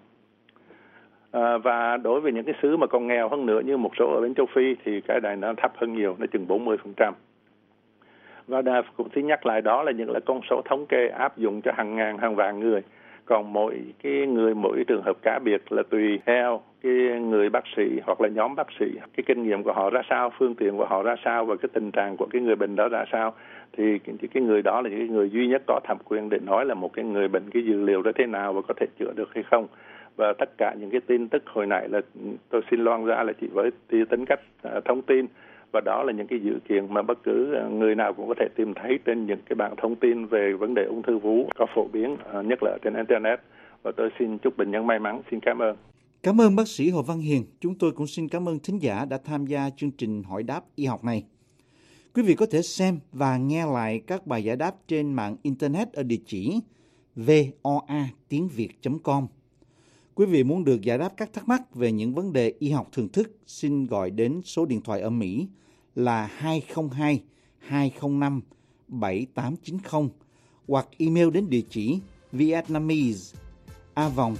À, và đối với những cái xứ mà còn nghèo hơn nữa như một số ở bên châu Phi thì cái này nó thấp hơn nhiều, nó chừng bốn mươi phần trăm. Và đà, cũng xin nhắc lại đó là những là con số thống kê áp dụng cho hàng ngàn, hàng vạn người. Còn mỗi cái người, mỗi trường hợp cá biệt là tùy theo cái người bác sĩ hoặc là nhóm bác sĩ, cái kinh nghiệm của họ ra sao, phương tiện của họ ra sao và cái tình trạng của cái người bệnh đó ra sao. Thì cái người đó là cái người duy nhất có thẩm quyền để nói là một cái người bệnh cái dữ liệu đó thế nào và có thể chữa được hay không. Và tất cả những cái tin tức hồi nãy là tôi xin loan ra là chỉ với tính cách uh, thông tin, và đó là những cái dữ kiện mà bất cứ người nào cũng có thể tìm thấy trên những cái bảng thông tin về vấn đề ung thư vú có phổ biến, uh, nhất là trên Internet. Và tôi xin chúc bệnh nhân may mắn. Xin cảm ơn. Cảm ơn bác sĩ Hồ Văn Hiền. Chúng tôi cũng xin cảm ơn thính giả đã tham gia chương trình hỏi đáp y học này. Quý vị có thể xem và nghe lại các bài giải đáp trên mạng Internet ở địa chỉ voa tiếng việt chấm com. Quý vị muốn được giải đáp các thắc mắc về những vấn đề y học thường thức, xin gọi đến số điện thoại ở Mỹ là hai không hai hai không năm bảy tám chín không hoặc email đến địa chỉ vietnamese a vòng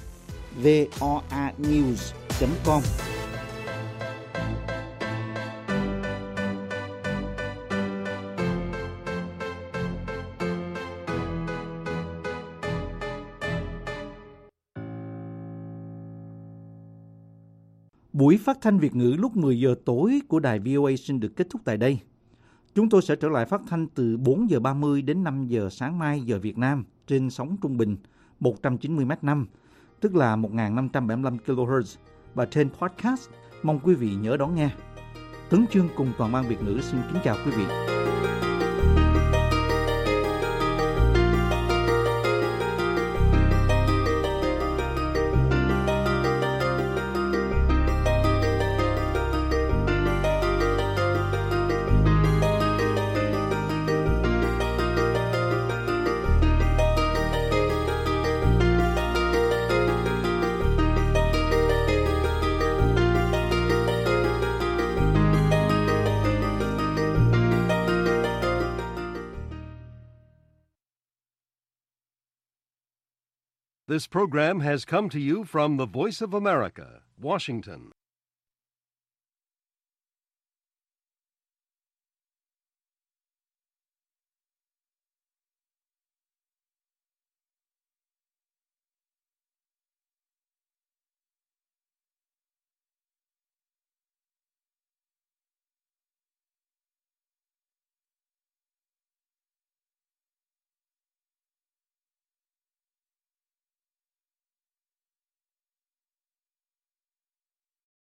voanews chấm com. Buổi phát thanh Việt ngữ lúc mười giờ tối của đài vê o a xin được kết thúc tại đây. Chúng tôi sẽ trở lại phát thanh từ bốn giờ ba mươi đến năm giờ sáng mai giờ Việt Nam trên sóng trung bình một trăm chín mươi mét năm, tức là một nghìn năm trăm bảy mươi lăm ki lô héc, và trên podcast. Mong quý vị nhớ đón nghe. Tấn Chương cùng toàn ban Việt ngữ xin kính chào quý vị. This program has come to you from the Voice of America, Washington.